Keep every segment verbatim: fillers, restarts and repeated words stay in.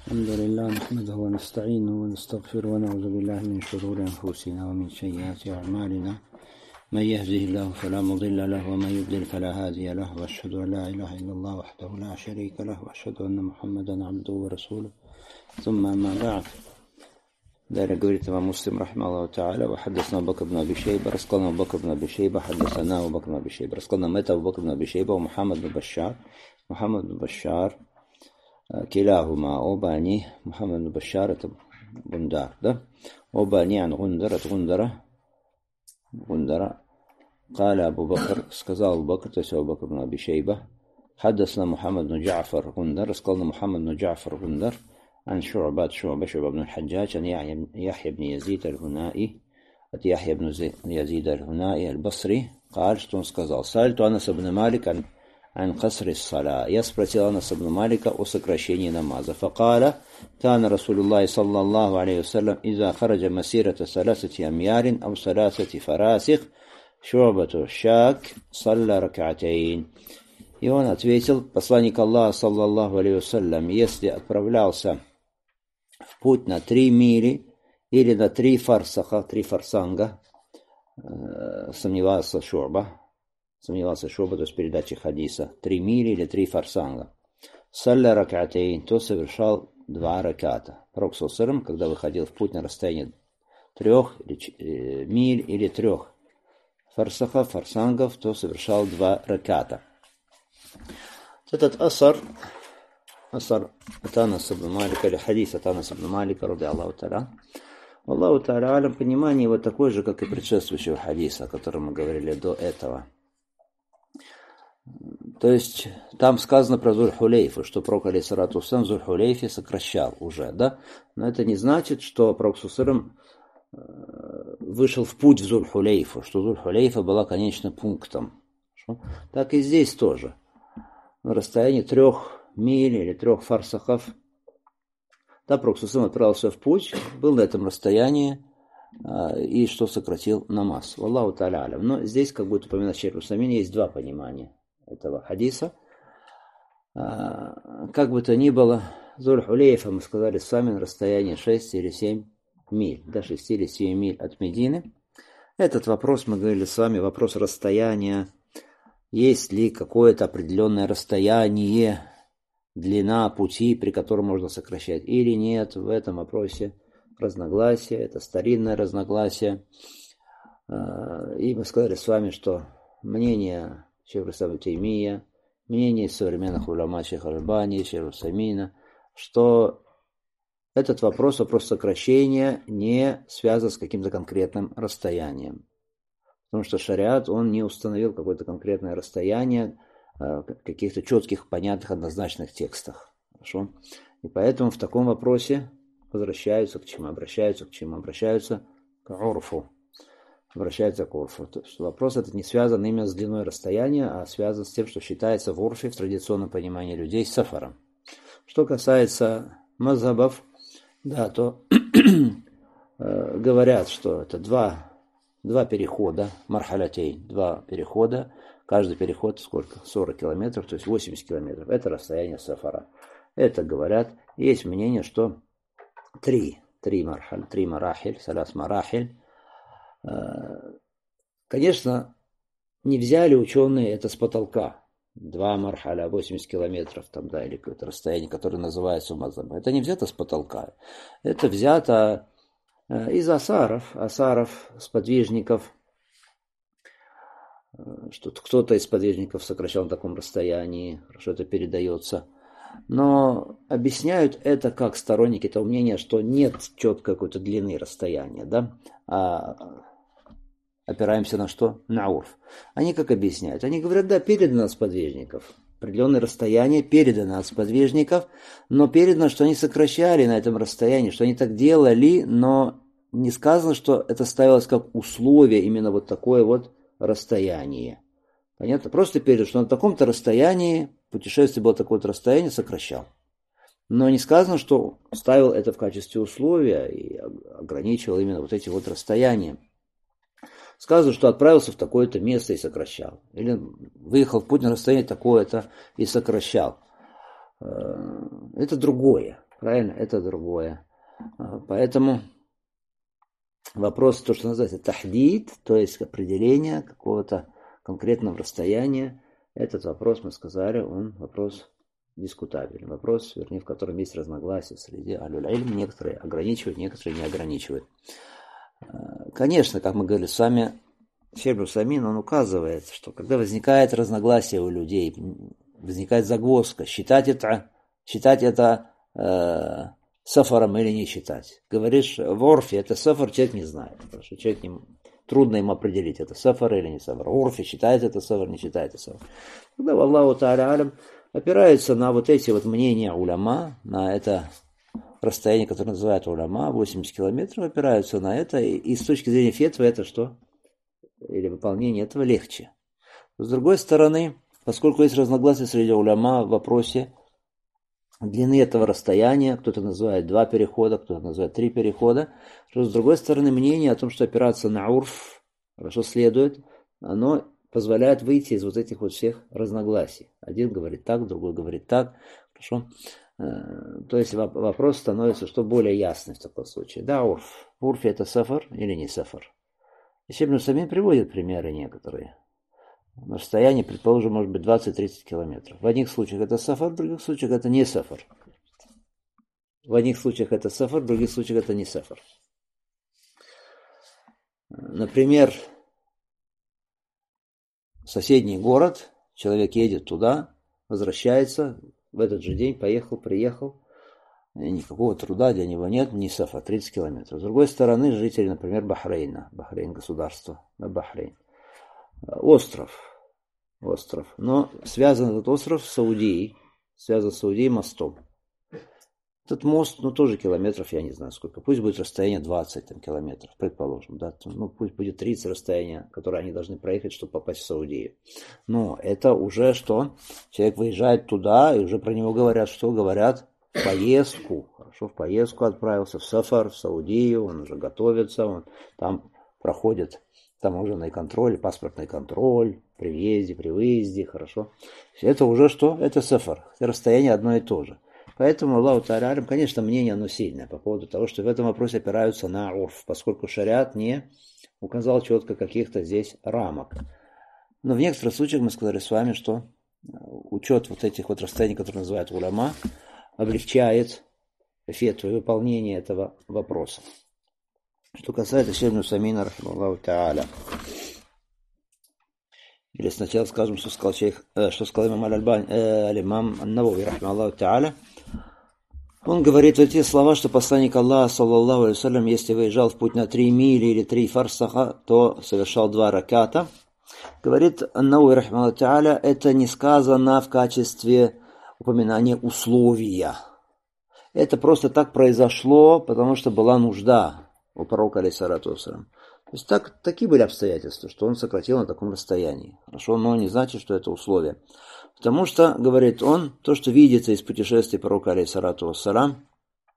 الحمد لله نحمده ونستعينه ونستغفره ونعوذ بالله من شرور أنفسنا ومن سيئات أعمالنا. من يهده الله فلا مضل له ومن يضلل فلا هادي له، وأشهد أن لا إله إلا الله وحده لا شريك له، وأشهد أن محمدا عبده ورسوله. ثم أما بعد. Далее говорит имам Муслим рахимахуллаху тааля: وحدثنا أبو بكر بن أبي شيبة، рассказал нам Абу Бакр бн Аби Шейба, حدثنا Абу Бакр бн Аби Шейба, рассказал нам это Абу Бакр бн Аби Шейба, Мухаммад бн Башар, Мухаммад бн Башар, كلاهما оба они, Мухаммад бн Башар это Гундар, да? Оба они ан Гундар, от Гундара, Гундара. قال أبو بكر, сказал Абу Бакр, то есть Абу Бакр бн Аби Шейба, حدثنا محمد بن جعفر غندر, рассказал нам Мухаммад бн Джафар Гундар, عن شعبة شعبة شعبة بن الحجاج عن يحيى بن يزيد الهنائي от يحيى بن يزيد الهنائي البصري قال, что он сказал: سألت أنس بن مالك عن عن قصر الصلاة. Я спросил Анаса бн Малика о сокращении намаза. فقال: كان رسول الله صلى الله عليه وسلم إذا خرج مسيرة ثلاثة أميال أو ثلاثة فراسخ شعبة الشاك صلى ركعتين. И он ответил, посланник Аллаха саллаллаху алейхи вассалям, если отправлялся в путь на три мили или на три фарсаха, три фарсанга, э, сомневался Шу'ба, сомневался Шу'ба, то есть передачи хадиса, три мили или три фарсанга, салля ракатейн, то совершал два раката. Пророк саллаллаху алейхи вассалям, когда выходил в путь на расстояние трех э, миль или трех фарсахов, фарсангов, то совершал два раката. Этот асар, асар от Анаса бн Малика, или хадис от Анаса бн Малика, ради Аллаху та'аля, Аллаху та'аля алям, понимание его такое же, как и предшествующего хадиса, о котором мы говорили до этого. То есть, там сказано про Зуль-Хулейфу, что пророк алейхиссалату вассалям в Зуль-Хулейфе сокращал уже, да? Но это не значит, что пророк саллаллаху алейхи вассалям вышел в путь в Зуль-Хулейфу, что Зуль-Хулейфа была конечным пунктом. Так и здесь тоже. На расстоянии трех миль или трех фарсахов. Да, пророк саллаллаху алейхи отправился в путь, был на этом расстоянии, и что сократил намаз. Валлаху та'аля алям. Но здесь, как будет упоминать шейх Усаймин, есть два понимания этого хадиса. Как бы то ни было, Зуль-Хулейфа, мы сказали с вами, на расстоянии шесть или семь миль, да, шесть или семь миль от Медины. Этот вопрос, мы говорили с вами, вопрос расстояния. Есть ли какое-то определенное расстояние, длина пути, при котором можно сокращать, или нет, в этом вопросе разногласия, это старинное разногласие. И мы сказали с вами, что мнение шейха ибн Таймия, мнение современных уляма шейха Аль-Альбани, шейха Усаймина, что этот вопрос, вопрос сокращения, не связан с каким-то конкретным расстоянием. Потому что шариат, он не установил какое-то конкретное расстояние в каких-то четких, понятных, однозначных текстах. Хорошо? И поэтому в таком вопросе возвращаются к чему? Обращаются к чему? Обращаются к урфу. Обращаются к урфу. То есть вопрос этот не связан именно с длиной расстояния, а связан с тем, что считается в урфе, в традиционном понимании людей, сафаром. Что касается мазхабов, да, то э, говорят, что это два Два перехода, мархалятей, два перехода, каждый переход сколько? сорок километров, то есть восемьдесят километров. Это расстояние сафара. Это говорят. Есть мнение, что три, три мархаль, три марахиль, салас марахиль. Конечно, не взяли ученые это с потолка. Два мархаля, восемьдесят километров, там, да, или какое-то расстояние, которое называется мазаб. Это не взято с потолка. Это взято из асаров, асаров, сподвижников, что кто-то из сподвижников сокращал на таком расстоянии, хорошо это передается. Но объясняют это как сторонники того мнения, что нет четкой какой-то длины расстояния, да, а опираемся на что? На урф. Они как объясняют? Они говорят, да, передано от сподвижников. Определенное расстояние передано от сподвижников, но передано, что они сокращали на этом расстоянии, что они так делали, но не сказано, что это ставилось как условие именно вот такое вот расстояние. Понятно? Просто передано, что на таком-то расстоянии, путешествие было такое-то расстояние, сокращал. Но не сказано, что ставил это в качестве условия и ограничивал именно вот эти вот расстояния. Сказано, что отправился в такое-то место и сокращал. Или выехал в путь на расстояние такое-то и сокращал. Это другое. Правильно? Это другое. Поэтому вопрос, то, что называется тахдид, то есть определение какого-то конкретного расстояния, этот вопрос, мы сказали, он вопрос дискутабельный. Вопрос, вернее, в котором есть разногласия среди аль-ильм. Некоторые ограничивают, некоторые не ограничивают. Конечно, как мы говорили с вами, Шейх Усаймин, он указывает, что когда возникает разногласие у людей, возникает загвоздка, считать это, считать это э, сафаром или не считать. Говоришь, в орфе это сафар, человек не знает. Потому что человек не, трудно им определить, это сафар или не сафар. В орфе считает это сафар, не считает это сафар. Когда Аллаху Тааля Алям опираются на вот эти вот мнения уляма, на это расстояние, которое называют уляма, восемьдесят километров, опираются на это, и, и с точки зрения фетвы это что? Или выполнение этого легче. С другой стороны, поскольку есть разногласия среди уляма в вопросе длины этого расстояния, кто-то называет два перехода, кто-то называет три перехода, то с другой стороны мнение о том, что опираться на урф хорошо следует, оно позволяет выйти из вот этих вот всех разногласий. Один говорит так, другой говорит так. Хорошо? То есть вопрос становится, что более ясный в таком случае. Да, урф. В урфе это сафар или не сафар? Шейх Усаймин приводит примеры некоторые. На расстоянии, предположим, может быть двадцать-тридцать километров. В одних случаях это сафар, в других случаях это не сафар. В одних случаях это сафар, в других случаях это не сафар. Например, соседний город, человек едет туда, возвращается, в этот же день поехал, приехал, и никакого труда для него нет, не сафар, тридцать километров. С другой стороны, жители, например, Бахрейна, Бахрейн государство, Бахрейн. Остров, остров, но связан этот остров с Саудией, связан с Саудией мостом. Этот мост, ну, тоже километров, я не знаю сколько, пусть будет расстояние двадцать там, километров, предположим, да, ну, пусть будет тридцать расстояния, которое они должны проехать, чтобы попасть в Саудию. Но это уже что? Человек выезжает туда, и уже про него говорят, что говорят? В поездку, хорошо, в поездку отправился, в сафар, в Саудию, он уже готовится, он там проходит таможенный контроль, паспортный контроль, при въезде, при выезде, хорошо. Это уже что? Это сафар. Расстояние одно и то же. Поэтому Аллаху Тааля Алям, конечно, мнение оно сильное по поводу того, что в этом вопросе опираются на урф, поскольку шариат не указал четко каких-то здесь рамок. Но в некоторых случаях мы сказали с вами, что учет вот этих вот расстояний, которые называют уляма, облегчает фетву и выполнение этого вопроса. Что касается Шейха Усаймина, рахимахуллаху тааля. Или сначала скажем, что сказал шейх, э, что сказал имам аль-Альбани, э, аль-имам ан-Навави, рахимахуллаху тааля. Он говорит эти слова, что посланник Аллаха, саллаллаху алейхи ва саллям, если выезжал в путь на три мили или три фарсаха, то совершал два раката. Говорит ан-Навави, рахимахуллаху тааля, это не сказано в качестве упоминания условия. Это просто так произошло, потому что была нужда у пророка, алейхиссалату вассалям. То есть так, такие были обстоятельства, что он сократил на таком расстоянии. Хорошо, но не значит, что это условие. Потому что, говорит он, то, что видится из путешествий пророка, алейхиссалату вассалям,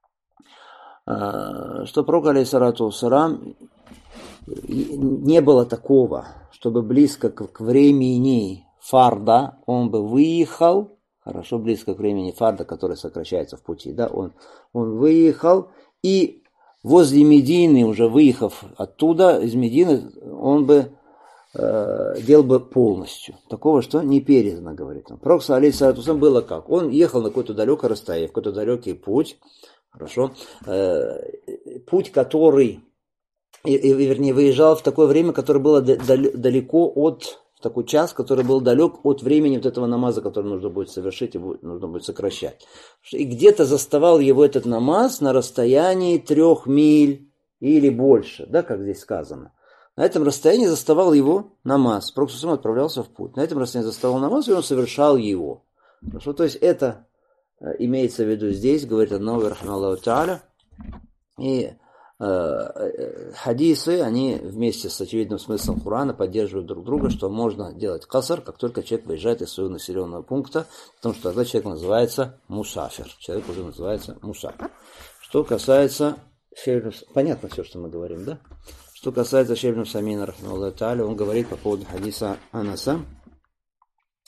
что пророк, алейхиссалату вассалям, не было такого, чтобы близко к времени фарда он бы выехал, хорошо, близко к времени фарда, который сокращается в пути, да, он, он выехал и возле Медины, уже выехав оттуда, из Медины, он бы э, делал бы полностью. Такого, что не передано, говорит он. Пророк, алейхиссалату вассалям, было как? Он ехал на какое-то далекое расстояние, какой-то далекий путь, хорошо, э, путь, который, и, и, вернее, выезжал в такое время, которое было далеко от, в такой час, который был далек от времени вот этого намаза, который нужно будет совершить и будет, нужно будет сокращать. И где-то заставал его этот намаз на расстоянии трех миль или больше, да, как здесь сказано. На этом расстоянии заставал его намаз. Пророк сам отправлялся в путь. На этом расстоянии заставал намаз, и он совершал его. Хорошо? То есть это имеется в виду здесь, говорит ан-Навави, рахимахуллаху тааля. И хадисы, они вместе с очевидным смыслом Корана поддерживают друг друга, что можно делать касар, как только человек выезжает из своего населенного пункта, потому что тогда человек называется мусафир. Человек уже называется мусафир. Что касается... Понятно все, что мы говорим, да? Что касается Шейха Усаймина, рахимахуллаху тааля, он говорит по поводу хадиса Анаса.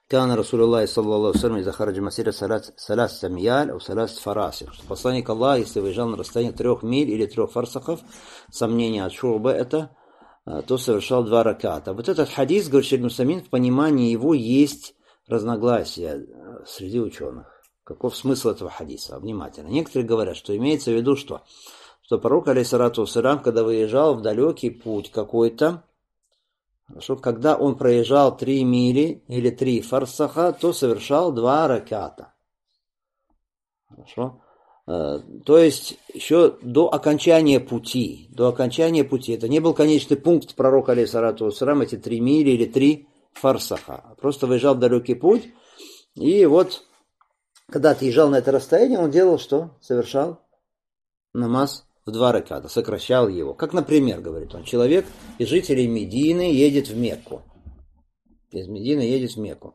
Кана Расулуллахи саллаллаху алейхи ва саллям иза хараджа масира салас самьяль у салас фарасих. Посланник Аллаха, если выезжал на расстояние трех миль или трех фарсахов, сомнение от Шу'бы это, то совершал два раката. Вот этот хадис, говорит Шейх Нусаймин, в понимании его есть разногласия среди ученых. Каков смысл этого хадиса? Внимательно. Некоторые говорят, что имеется в виду, что, что пророк, алейхиссалату вассалям, когда выезжал в далекий путь какой-то, что когда он проезжал три мили или три фарсаха, то совершал два раката. Хорошо? То есть еще до окончания пути, до окончания пути, это не был конечный пункт пророка, алейхиссалату вассалям, эти три мили или три фарсаха. Просто выезжал в далекий путь, и вот, когда отъезжал на это расстояние, он делал что? Совершал намаз в два раката, сокращал его. Как, например, говорит он, человек из жителей Медины едет в Мекку. Из Медины едет в Мекку.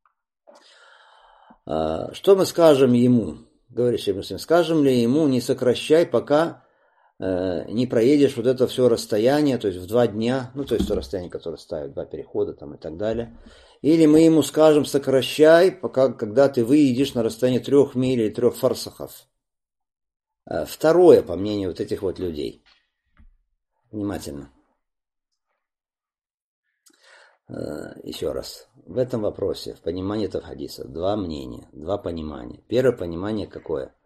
Что мы скажем ему? Говорит Шейх Муслим, скажем ли ему, не сокращай, пока э, не проедешь вот это все расстояние, то есть в два дня, ну то есть то расстояние, которое ставят, два перехода там и так далее. Или мы ему скажем, сокращай, пока, когда ты выедешь на расстояние трех миль или трех фарсахов. Э, второе, по мнению вот этих вот людей. Внимательно. Э, еще раз. В этом вопросе, в понимании этого хадиса, два мнения, два понимания. Первое понимание какое?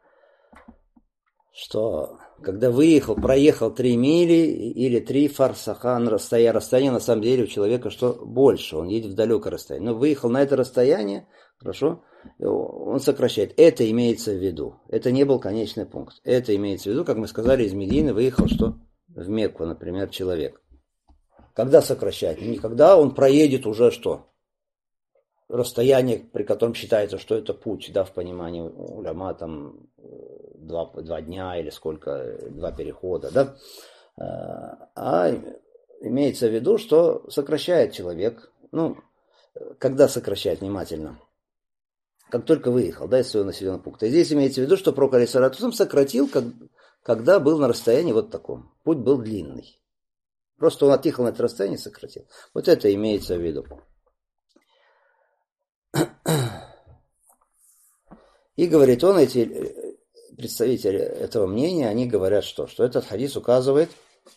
Что когда выехал, проехал три мили или три фарсаха на расстояние, расстояние на самом деле у человека что больше, он едет в далекое расстояние. Но выехал на это расстояние, хорошо, он сокращает. Это имеется в виду. Это не был конечный пункт. Это имеется в виду, как мы сказали, из Медины выехал что? В Мекку, например, человек. Когда сокращать? Не когда он проедет уже что? Расстояние, при котором считается, что это путь, да, в понимании уляма, там, два, два дня или сколько, два перехода, да, а имеется в виду, что сокращает человек, ну, когда сокращает, внимательно, как только выехал, да, из своего населенного пункта. И здесь имеется в виду, что пророк алейхиссалату вассалям сократил, как, когда был на расстоянии вот таком, путь был длинный. Просто он отъехал на это расстояние и сократил. Вот это имеется в виду. И говорит он, эти представители этого мнения, они говорят что? Что этот хадис указывает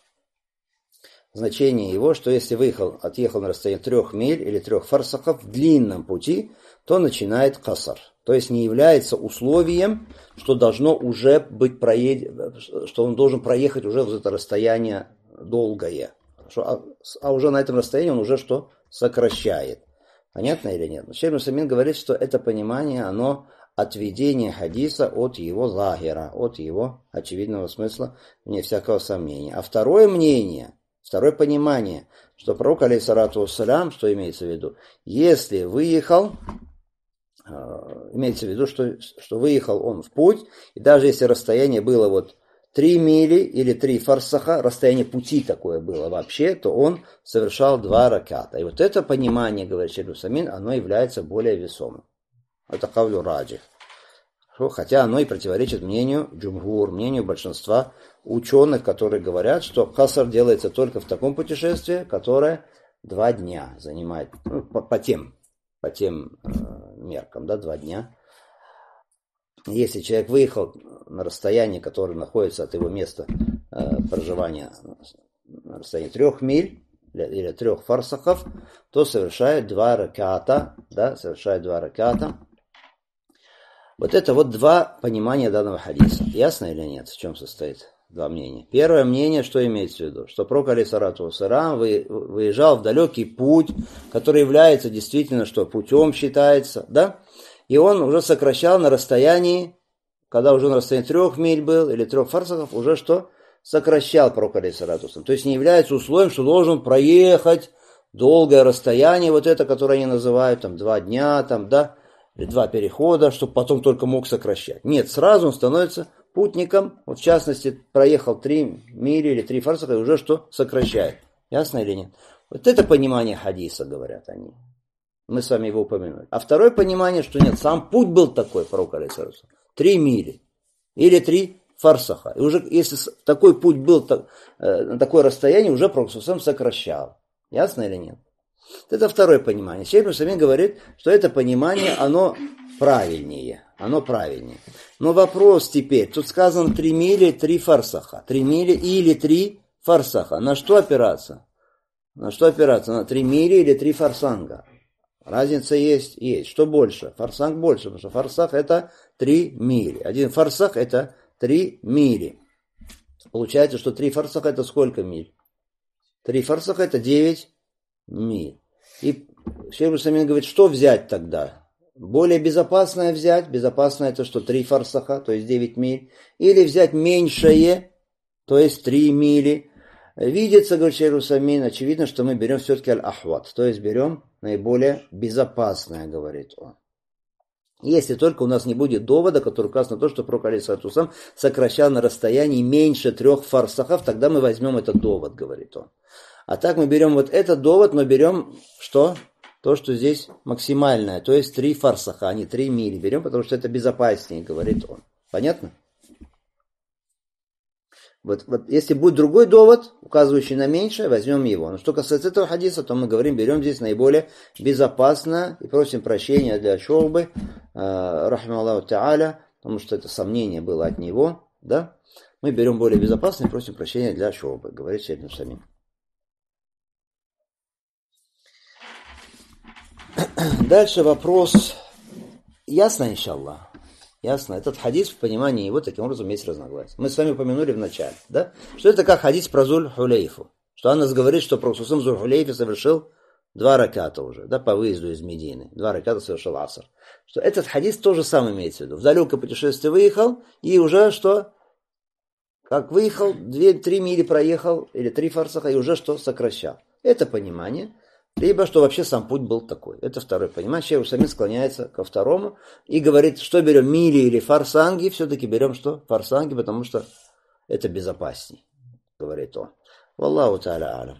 значение его, что если выехал, отъехал на расстояние трех миль или трех фарсахов в длинном пути, то начинает касар. То есть не является условием, что должно уже быть проед... что он должен проехать уже вот это расстояние долгое. А, а уже на этом расстоянии он уже что? Сокращает. Понятно или нет? Шейх Нусаймин говорит, что это понимание, оно отведение хадиса от его захира, от его очевидного смысла, вне всякого сомнения. А второе мнение, второе понимание, что пророк, алейхиссалату вассалям, что имеется в виду, если выехал, имеется в виду, что, что выехал он в путь, и даже если расстояние было вот три мили или три фарсаха, расстояние пути такое было вообще, то он совершал два раката. И вот это понимание, говорит Шейх Нусаймин, оно является более весомым. Это кавлю раджих. Хотя оно и противоречит мнению джумгур, мнению большинства ученых, которые говорят, что касар делается только в таком путешествии, которое два дня занимает, ну, по, по тем, по тем э, меркам, да, два дня. Если человек выехал на расстоянии, которое находится от его места э, проживания на расстоянии трех миль или, или трех фарсахов, то совершает два раката, да, совершает два раката. Вот это вот два понимания данного хадиса. Ясно или нет, в чем состоит два мнения? Первое мнение, что имеется в виду? Что пророк, алейхиссалату вассалям, выезжал в далекий путь, который является действительно, что путем считается, да? И он уже сокращал на расстоянии, когда уже на расстоянии трех миль был, или трех фарсахов, уже что? Сокращал пророк, алейхиссалату вассалям. То есть не является условием, что должен проехать долгое расстояние, вот это, которое они называют, там, два дня, там, да, или два перехода, чтобы потом только мог сокращать. Нет, сразу он становится путником, вот в частности, проехал три мили или три фарсаха, и уже что? Сокращает. Ясно или нет? Вот это понимание хадиса, говорят они. Мы с вами его упомянули. А второе понимание, что нет, сам путь был такой, пророк алейхиссалату вассалям, три мили или три фарсаха. И уже если такой путь был, так, э, на такое расстояние, уже пророк алейхиссалату вассалям сокращал. Ясно или нет? Это второе понимание. Шейх Усаймин говорит, что это понимание, оно правильнее. Оно правильнее. Но вопрос теперь, тут сказано три мили, три фарсаха. Три мили или три фарсаха. На что опираться? На что опираться? На три мили или три фарсанга? Разница есть? Есть. Что больше? Фарсанг больше, потому что фарсах это три мили. Один фарсах это три мили. Получается, что три фарсаха это сколько миль? Три фарсаха это девять миль. И Шейх Усаймин говорит, что взять тогда? Более безопасное взять. Безопасное это что? три фарсаха, то есть девять миль. Или взять меньшее, то есть три мили. Видится, говорит Шейх Усаймин, очевидно, что мы берем все-таки аль-ахват, то есть берем наиболее безопасное, говорит он. Если только у нас не будет довода, который указан на то, что пророк алейхиссалату вассалям сокращал на расстоянии меньше трех фарсахов, тогда мы возьмем этот довод, говорит он. А так мы берем вот этот довод, мы берем что? То, что здесь максимальное, то есть три фарсаха, а не три мили берем, потому что это безопаснее, говорит он. Понятно? Вот, вот если будет другой довод, указывающий на меньшее, возьмем его. Но что касается этого хадиса, то мы говорим, берем здесь наиболее безопасно и просим прощения для Шу'бы, э, рахму Аллаху та'аля, потому что это сомнение было от него, да? Мы берем более безопасно и просим прощения для Шу'бы, говорит Шейх Усаймин. Дальше вопрос. Ясно, иншаллах? Ясно. Этот хадис в понимании его таким образом есть разногласия. Мы с вами упомянули в начале, да? Что это как хадис про Зуль-Хулейфу. Что она нас говорит, что Пророк Зуль-Хулейфе совершил два раката уже, да, по выезду из Медины. Два раката совершил аср. Что этот хадис тоже самое имеется в виду. В далекое путешествие выехал и уже что? Как выехал, две-три мили проехал, или три фарсаха, и уже что? Сокращал. Это понимание. Либо, что вообще сам путь был такой. Это второе понимание. Шейх Усаймин склоняется ко второму и говорит, что берем, мили или фарсанги. Все-таки берем что? Фарсанги, потому что это безопасней, говорит он. Валлаху та'аля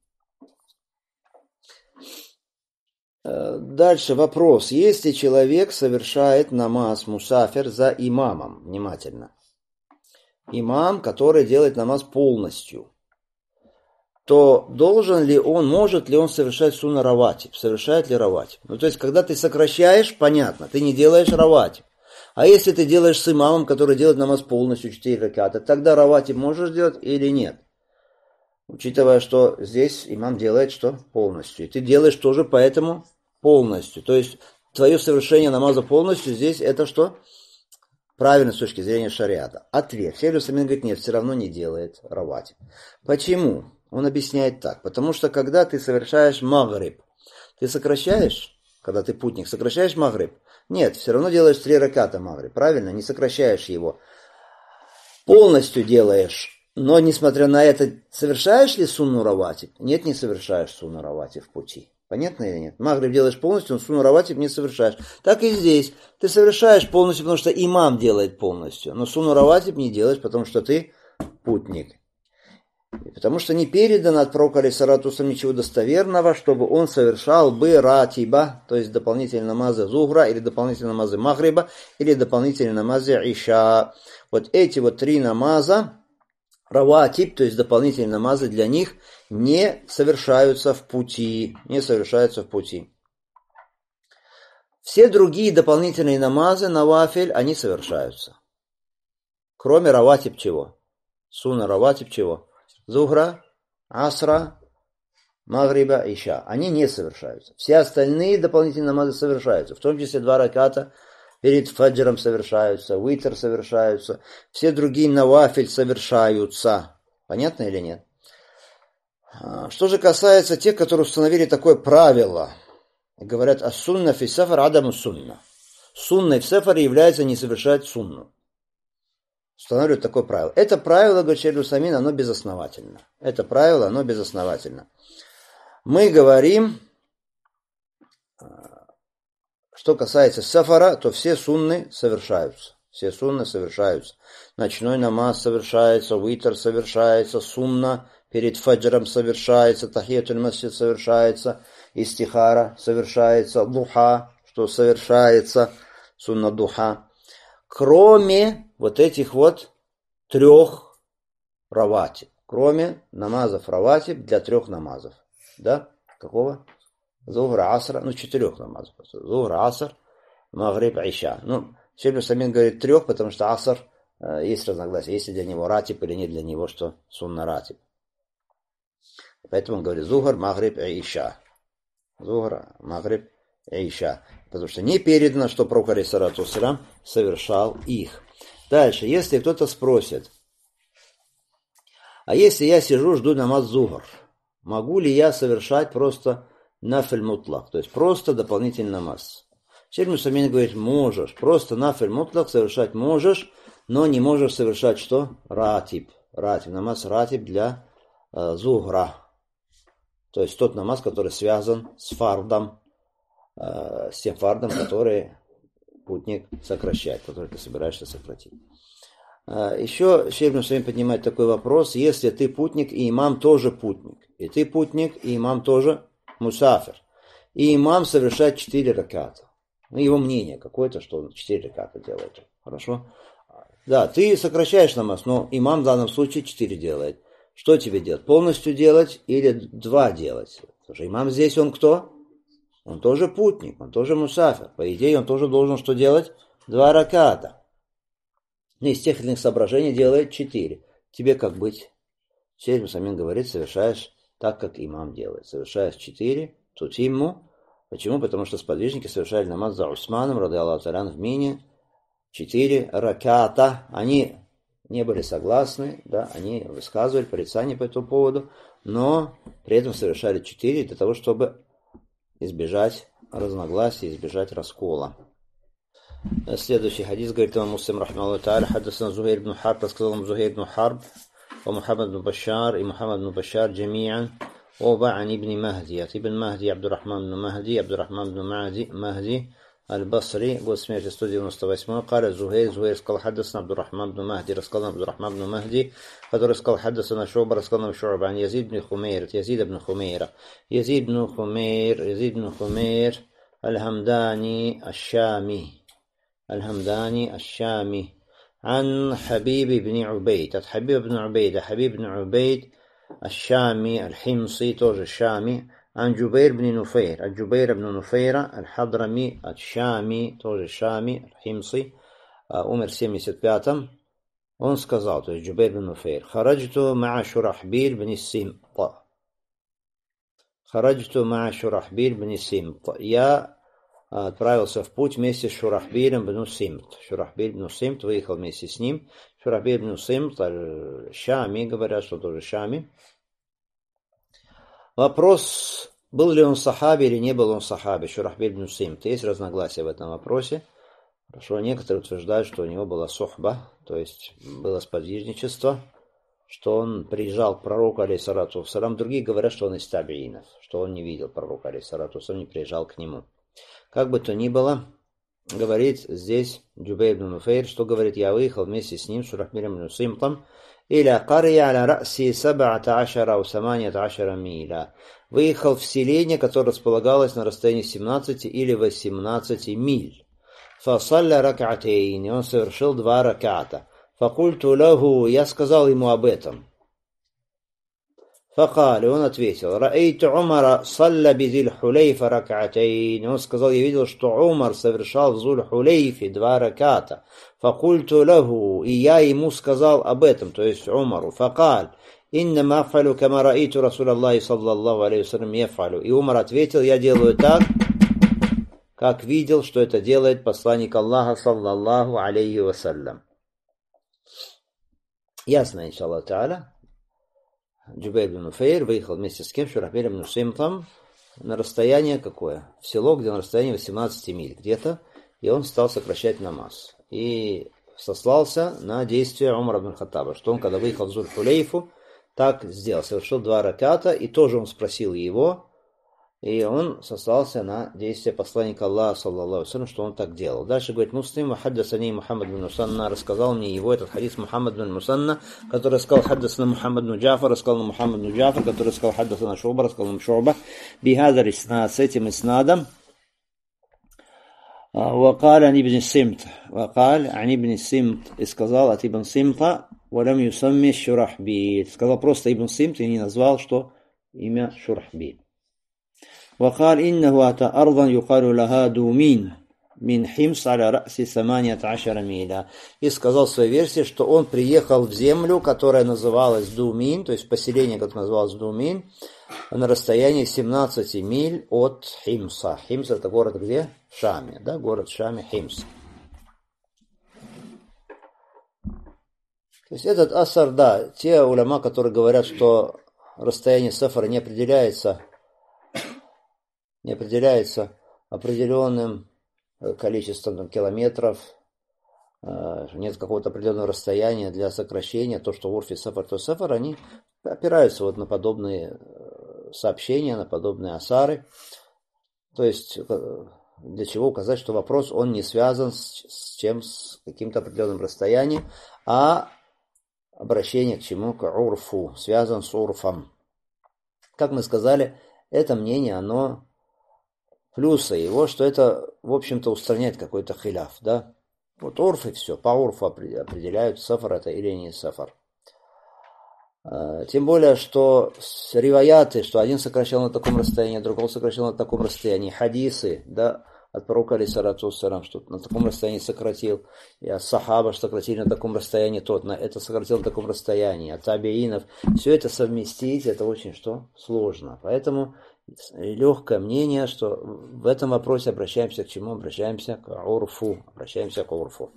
алям. Дальше вопрос. Если человек совершает намаз мусафир за имамом, внимательно. Имам, который делает намаз полностью, то должен ли он, может ли он совершать сунна раватиб, совершает ли раватиб. Ну, то есть, когда ты сокращаешь, понятно, ты не делаешь раватиб. А если ты делаешь с имамом, который делает намаз полностью, четыре раката, тогда раватиб можешь делать или нет? Учитывая, что здесь имам делает что? Полностью. И ты делаешь тоже поэтому полностью. То есть, твое совершение намаза полностью здесь это что? Правильно с точки зрения шариата. Ответ. Шейх Усаймин говорит, нет, все равно не делает раватиб. Почему? Он объясняет так. Потому что когда ты совершаешь магриб, ты сокращаешь, когда ты путник, сокращаешь магриб? Нет, все равно делаешь три раката магриб. Правильно? Не сокращаешь его. Полностью делаешь. Но, несмотря на это, совершаешь ли сунну раватиб? Нет, не совершаешь сунну раватиб в пути. Понятно или нет? Магриб делаешь полностью, но сунну раватиб не совершаешь. Так и здесь. Ты совершаешь полностью, потому что имам делает полностью. Но сунну раватиб не делаешь, потому что ты путник. Потому что не передано от пророка алейхиссалату вассалям ничего достоверного, чтобы он совершал бы ратиба, то есть дополнительные намазы зухра, или дополнительные намазы магриба, или дополнительные намазы иша. Вот эти вот три намаза, раватиб, то есть дополнительные намазы для них, не совершаются в пути. Не совершаются в пути. Все другие дополнительные намазы, навафиль, они совершаются. Кроме раватиб чего? Сунна раватиб чего? Зухра, асра, магриба, иша. Они не совершаются. Все остальные дополнительные намазы совершаются. В том числе два раката перед фаджром совершаются, витр совершаются. Все другие навафиль совершаются. Понятно или нет? Что же касается тех, которые установили такое правило. Говорят, ас-сунна фи сафар адаму сунна. Сунной в сафаре является не совершать сунну. Устанавливают такое правило. Это правило, говорит Шейх Усаймин, оно безосновательно. Это правило, оно безосновательно. Мы говорим, что касается сафара, то все сунны совершаются. Все сунны совершаются. Ночной намаз совершается, витр совершается, сунна перед фаджром совершается, тахиятуль масджид совершается, истихара совершается, духа, что совершается, сунна духа. Кроме вот этих вот трех раватиб. Кроме намазов раватиб для трех намазов. Да? Какого? Зухр, аср, ну четырех намазов. Зухр, аср, магриб, иша. Ну, Шейх Усаймин говорит трех, потому что аср, э, есть разногласия, есть ли для него ратиб или нет для него, что сунна ратиб. Поэтому он говорит зухр, магриб, иша. Зухр, магриб, иша. Потому что не передано, что пророк алейхиссалату вассалям совершал их. Дальше, если кто-то спросит, а если я сижу, жду намаз зухр, могу ли я совершать просто нафиль мутлак, то есть просто дополнительный намаз? Шейх Усаймин говорит, можешь, просто нафиль мутлак совершать можешь, но не можешь совершать что? Ратиб. Ратиб, намаз ратиб для э, зухра. То есть тот намаз, который связан с фардом, э, с тем фардом, который путник сокращает, который ты собираешься сократить. Э, еще Шейх Усаймин поднимает такой вопрос, если ты путник и имам тоже путник, и ты путник и имам тоже мусафир, и имам совершает четыре раката. Ну, его мнение какое-то, что он четыре раката делает. Хорошо? Да, ты сокращаешь намаз, но имам в данном случае четыре делает. Что тебе делать? Полностью делать или два делать? Потому что имам здесь, он кто? Он тоже путник, он тоже мусафир. По идее, он тоже должен что делать? Два раката. Из тех или иных соображений делает четыре. Тебе как быть? Шейх Усаймин говорит, совершаешь так, как имам делает. Совершаешь четыре, тутимму. Почему? Потому что сподвижники совершали намаз за Усманом, рады Аллаху та'аля, в Мине, четыре раката. Они не были согласны, да, они высказывали порицание по этому поводу, но при этом совершали четыре для того, чтобы избежать разногласий, избежать раскола. Следующий хадис говорит имам Муслим рахмахуллаху та'аля, хаддасана Зухайр ибн Харб, рассказал нам Зухайр ибн Харб, и Мухаммад ибн Башар, и Мухаммад ибн Башар джами'ан. оба عن ابن مهدي от ابن Махди Абдуррахман ибн Махди Абдуррахман ибн Махди Махди аль-Басри, год смерти сто девяносто восьмой, قال Зухайр, Зухайр сказал حدثنا Абдуррахман ибн Махди, рассказал Абдуррахман ибн Махди, который сказал حدثنا Шуба, рассказал Шуба, عن Язид ибн Хумейр, Язид ибн Хумейра, Язид ибн Хумейр, Язид ибн Хумейр, аль-Хамдани аш-Шами, аль-Хамдани аш-Шами, عن حبيب بن عبيد, от Хабиб ибн Убейда, Хабиб ибн Убейд الشامي الحمصي توج الشامي عن جبير بن نفير الجبير بن نفير الحضرمي الشامي توج الشامي الحمصي умер в семьдесят пятом. Он сказал, то есть Джубейр бин Нуфейр, خرجت مع شرحبيل بن السمط خرجت مع شرحبيل بن السمط я отправился в путь вместе с Шурахбилем бн Симт. Шурахбиль бн Симт выехал вместе с ним. Шурахбиль бн Симт, Шами, говорят, что тоже Шами. Вопрос, был ли он сахаби или не был он сахаби, Шурахбиль бн Симт. Есть разногласия в этом вопросе. Хорошо, некоторые утверждают, что у него была сухба, то есть было сподвижничество, что он приезжал к пророку, алейхиссалату вассалям. Другие говорят, что он из табиинов, что он не видел пророка, алейхиссалату вассалям, не приезжал к нему. Как бы то ни было, говорит здесь Джубейр бин Нуфейр, что говорит, я выехал вместе с ним, Шурахбилем бин Симтом, иля кария аля раси саб'ата ашара у саманията ашара миля. Выехал в селение, которое располагалось на расстоянии семнадцати или восемнадцати миль. Фасалля рак'атейн, он совершил два рак'ата. Факульту лаху, я сказал ему об этом. Факали, он ответил, раэйту Умара салля бизиль хулейфа рак'атейн. Он сказал, я видел, что Умар совершал в Зуль-Хулейфе два раката. Факульту лаху, и я ему сказал об этом, то есть Умару. Факаль, иннама афалю кама раэйту Расул Аллахи саллаллаху алейхи вассалям яфалю. И Умар ответил, я делаю так, как видел, что это делает посланник Аллаха саллаллаху алейхи вассалям. Ясно, иншаллах та'аля. Джубейр бин Нуфейр выехал вместе с кем? Шурахбилем бин Симтом на расстояние какое? В село, где на расстоянии восемнадцати миль где-то, и он стал сокращать намаз. И сослался на действия Умара бин Хаттаба, что он, когда выехал в Зуль-Хулейфу, так сделал, совершил два раката, и тоже он спросил его, и он сослался на действия посланника Аллаха, саллаллаху алейхи ва саллям, что он так делал. Дальше говорит Муслим, хаддасани Мухаммад бин Мусанна, рассказал мне его, этот хадис Мухаммад бин Мусанна, который сказал хаддасана Мухаммад бин Джафар, рассказал Мухаммад бин Джафар, который сказал хаддасана Шуба, рассказал Шуба, бихадар иснад, с этим иснадом, وقال عن ابن السمت وقال عن ابن السمت и сказал от ибн Симта ولم يسمي Шурахбиль, сказал просто ибн Симт и не назвал, что имя Шурахбиль. وقال إنه أتى أرضا يقال لها دومين من حمص على رأس ثمانية عشر миля. И сказал в своей версии, что он приехал в землю, которая называлась Думин, то есть поселение, которое называлось Думин, на расстоянии семнадцати миль от Химса. Химс — это город где? В Шаме, да, город в Шаме, Химс. То есть этот асар, да, те уляма, которые говорят, что расстояние сафара не определяется, не определяется определенным количеством там, километров, нет какого-то определенного расстояния для сокращения, то, что урфи сафар, то сафар, они опираются вот на подобные сообщения, на подобные асары. То есть для чего указать, что вопрос, он не связан с, с чем, с каким-то определенным расстоянием, а обращение к чему? К урфу, связан с урфом. Как мы сказали, это мнение, оно плюсы его, что это, в общем-то, устраняет какой-то хиляф, да. Вот урф и все, по урфу определяют, сафар это или не сафар. Тем более, что риваяты, что один сокращал на таком расстоянии, другой сокращал на таком расстоянии, хадисы, да, от пророка алейхиссалату вассалям, что на таком расстоянии сократил, и от сахаба, что сократили на таком расстоянии, тот на это сократил на таком расстоянии, от табиинов, все это совместить, это очень что? Сложно. Поэтому легкое мнение, что в этом вопросе обращаемся к чему? Обращаемся к урфу, обращаемся к урфу.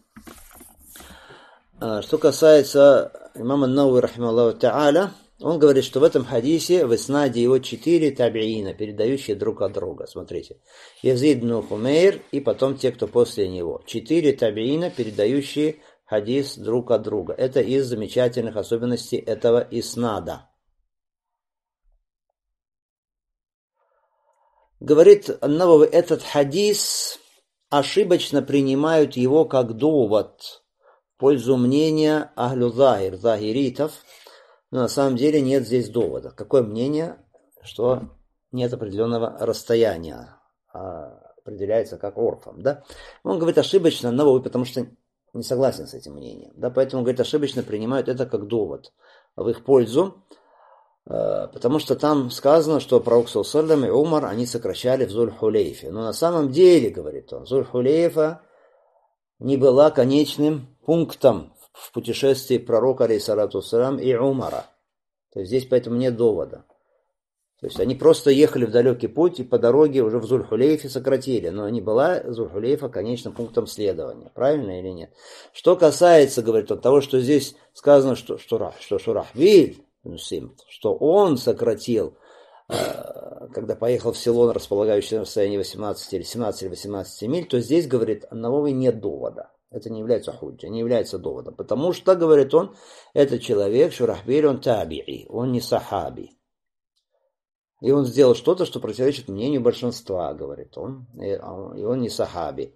Что касается имама Науи, рахималлаху та'аля, он говорит, что в этом хадисе в иснаде его четыре табиина, передающие друг от друга. Смотрите. Язид ибн Хумейр и потом те, кто после него. Четыре табиина, передающие хадис друг от друга. Это из замечательных особенностей этого иснада. Говорит Ан-Навави, этот хадис ошибочно принимают его как довод в пользу мнения ахлю захир, захиритов. Но на самом деле нет здесь довода. Какое мнение? Что нет определенного расстояния, а определяется как орфом. Да? Он говорит ошибочно, Навави, потому что не согласен с этим мнением. Да? Поэтому он говорит, ошибочно принимают это как довод в их пользу, потому что там сказано, что пророк саллаллаху алейхи ва саллям и Умар, они сокращали в Зуль-Хулейфе. Но на самом деле, говорит он, Зуль-Хулейфа не была конечным пунктом в путешествии пророка, алейхиссалату вассалям, и Умара. То есть здесь поэтому нет довода. То есть они просто ехали в далекий путь и по дороге уже в Зуль-Хулейфе сократили, но не была Зуль-Хулейфа конечным пунктом следования. Правильно или нет? Что касается, говорит он, того, что здесь сказано, что, что, что Шурахбиль, что он сократил, когда поехал в село, располагающееся на расстоянии восемнадцати или семнадцати или восемнадцати миль, то здесь, говорит, Ан-Навави, нет довода. Это не является худжа, не является доводом. Потому что, говорит он, этот человек, Шурахбиль, он таби'i, он не сахаби. И он сделал что-то, что противоречит мнению большинства, говорит он, и он не сахаби.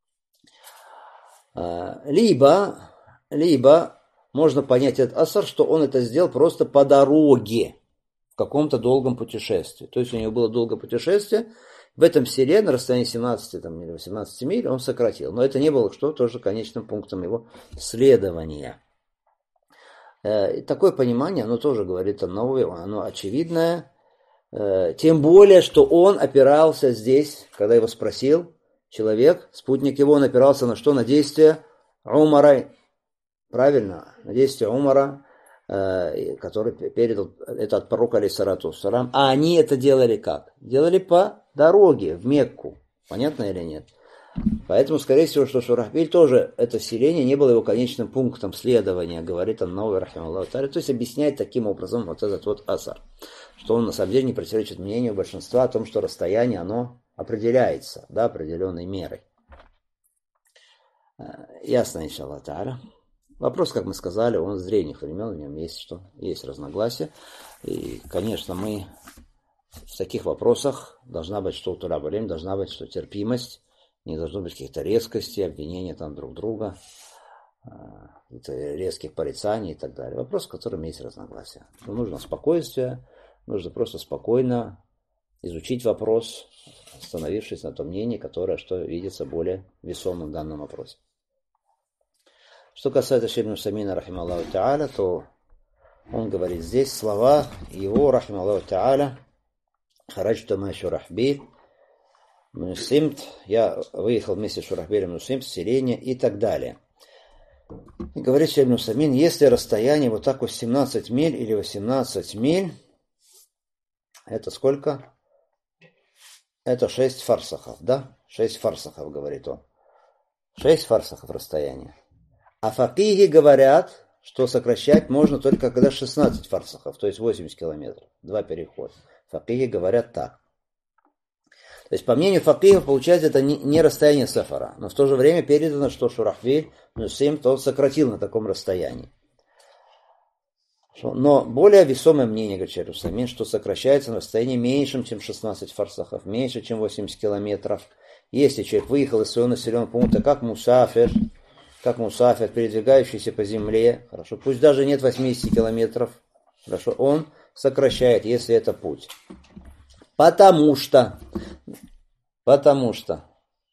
Либо, либо можно понять этот асар, что он это сделал просто по дороге, в каком-то долгом путешествии. То есть у него было долгое путешествие, в этом селе на расстоянии семнадцати там, или восемнадцати миль он сократил. Но это не было что тоже конечным пунктом его следования. И такое понимание, оно тоже говорит о новое, оно очевидное. Тем более, что он опирался здесь, когда его спросил человек, спутник его, он опирался на что? На действие Умара. Правильно, на действие Умара, который передал это от пророка, алейхиссалату вассалям. А они это делали как? Делали по дороге в Мекку. Понятно или нет? Поэтому, скорее всего, что Шурахбиль тоже, это селение не было его конечным пунктом следования, говорит Ан-Навави, рахимахуллаху та'аля. То есть объясняет таким образом вот этот вот асар, что он на самом деле не противоречит мнению большинства о том, что расстояние, оно определяется, да, определенной мерой. Ясно, иншаллах та'аля. Вопрос, как мы сказали, он с древних времен, в нем есть что, есть разногласия. И, конечно, мы в таких вопросах должна быть что у туляб аль-илм, должна быть что терпимость, не должно быть каких-то резкостей, обвинения там друг друга, резких порицаний и так далее. Вопрос, в котором есть разногласия. Но нужно спокойствие, нужно просто спокойно изучить вопрос, остановившись на том мнении, которое что видится более весомым в данном вопросе. Что касается Шейх ибн Усаймина, рахимахуллаху та'аля, то он говорит здесь слова его, рахимахуллаху та'аля, хараджту ма Шурахбиль, Симт, я выехал вместе с Шурахбилем Симт, селение и так далее. И говорит Шейх ибн Усаймин, если расстояние вот так вот семнадцать миль или восемнадцать миль, это сколько? Это шесть фарсахов, да? шесть фарсахов, говорит он. шесть фарсахов расстояние. А факихи говорят, что сокращать можно только когда шестнадцать фарсахов, то есть восемьдесят километров, два перехода. Факихи говорят так. То есть, по мнению факихов, получается, это не расстояние сафара. Но в то же время передано, что Шурахбиль Симт он сократил на таком расстоянии. Но более весомое мнение, говорит Шейх ибн Усаймин, что сокращается на расстоянии меньшем, чем шестнадцать фарсахов, меньше, чем восемьдесят километров. Если человек выехал из своего населенного пункта, как мусафир, как мусафир, передвигающийся по земле, хорошо, пусть даже нет восемьдесят километров, хорошо, он сокращает, если это путь. Потому что, потому что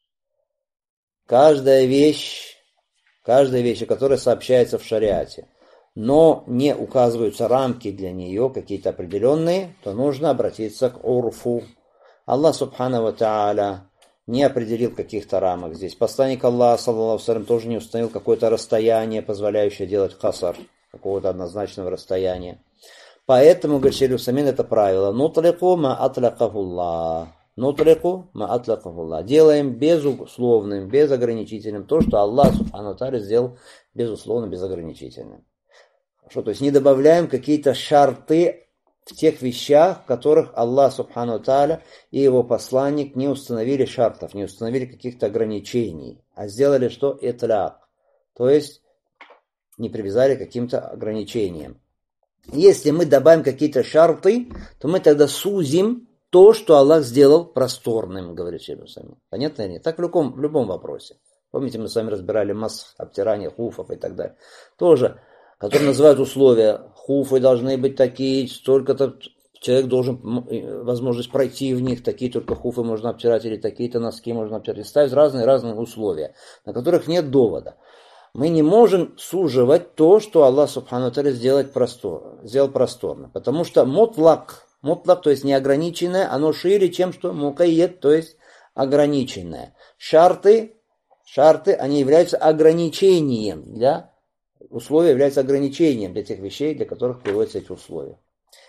каждая вещь, каждая вещь, которая сообщается в шариате, но не указываются рамки для нее, какие-то определенные, то нужно обратиться к урфу. Аллах субхану ва тааля не определил каких-то рамок здесь. Посланник Аллаха, саллаллаху алейхи ва саллям, тоже не установил какое-то расстояние, позволяющее делать касар, какого-то однозначного расстояния. Поэтому, говорит Шейх ибн Усаймин, это правило. Нутлику ма атлакахуллах. Нутлику ма атлакахуллах. Делаем безусловным, безограничительным то, что Аллах субхану ва тааля сделал безусловно, безограничительным. Хорошо, то есть не добавляем какие-то шарты в тех вещах, в которых Аллах субхану ва тааля и его посланник не установили шартов, не установили каких-то ограничений, а сделали что? Итляк. То есть не привязали к каким-то ограничениям. Если мы добавим какие-то шарты, то мы тогда сузим то, что Аллах сделал просторным, говорит Шейх ибн Усаймин. Понятно или нет? Так в любом, в любом вопросе. Помните, мы с вами разбирали масх, обтирание хуфов и так далее. Тоже, которые называют условия. Хуфы должны быть такие, столько-то человек должен возможность пройти в них, такие только хуфы можно обтирать, или такие-то носки можно обтирать. И ставить разные-разные условия, на которых нет довода. Мы не можем суживать то, что Аллах субхану ва тааля сделать простор, сделал просторно. Потому что мутлак, мутлак, то есть неограниченное, оно шире, чем что мукайед, то есть ограниченное. Шарты, шарты, они являются ограничением для условия, являются ограничением для тех вещей, для которых приводятся эти условия.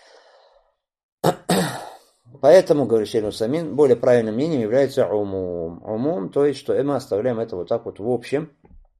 Поэтому, говорит Шейх ибн Усаймин, более правильным мнением является умум. Умум, то есть, что мы оставляем это вот так вот в общем.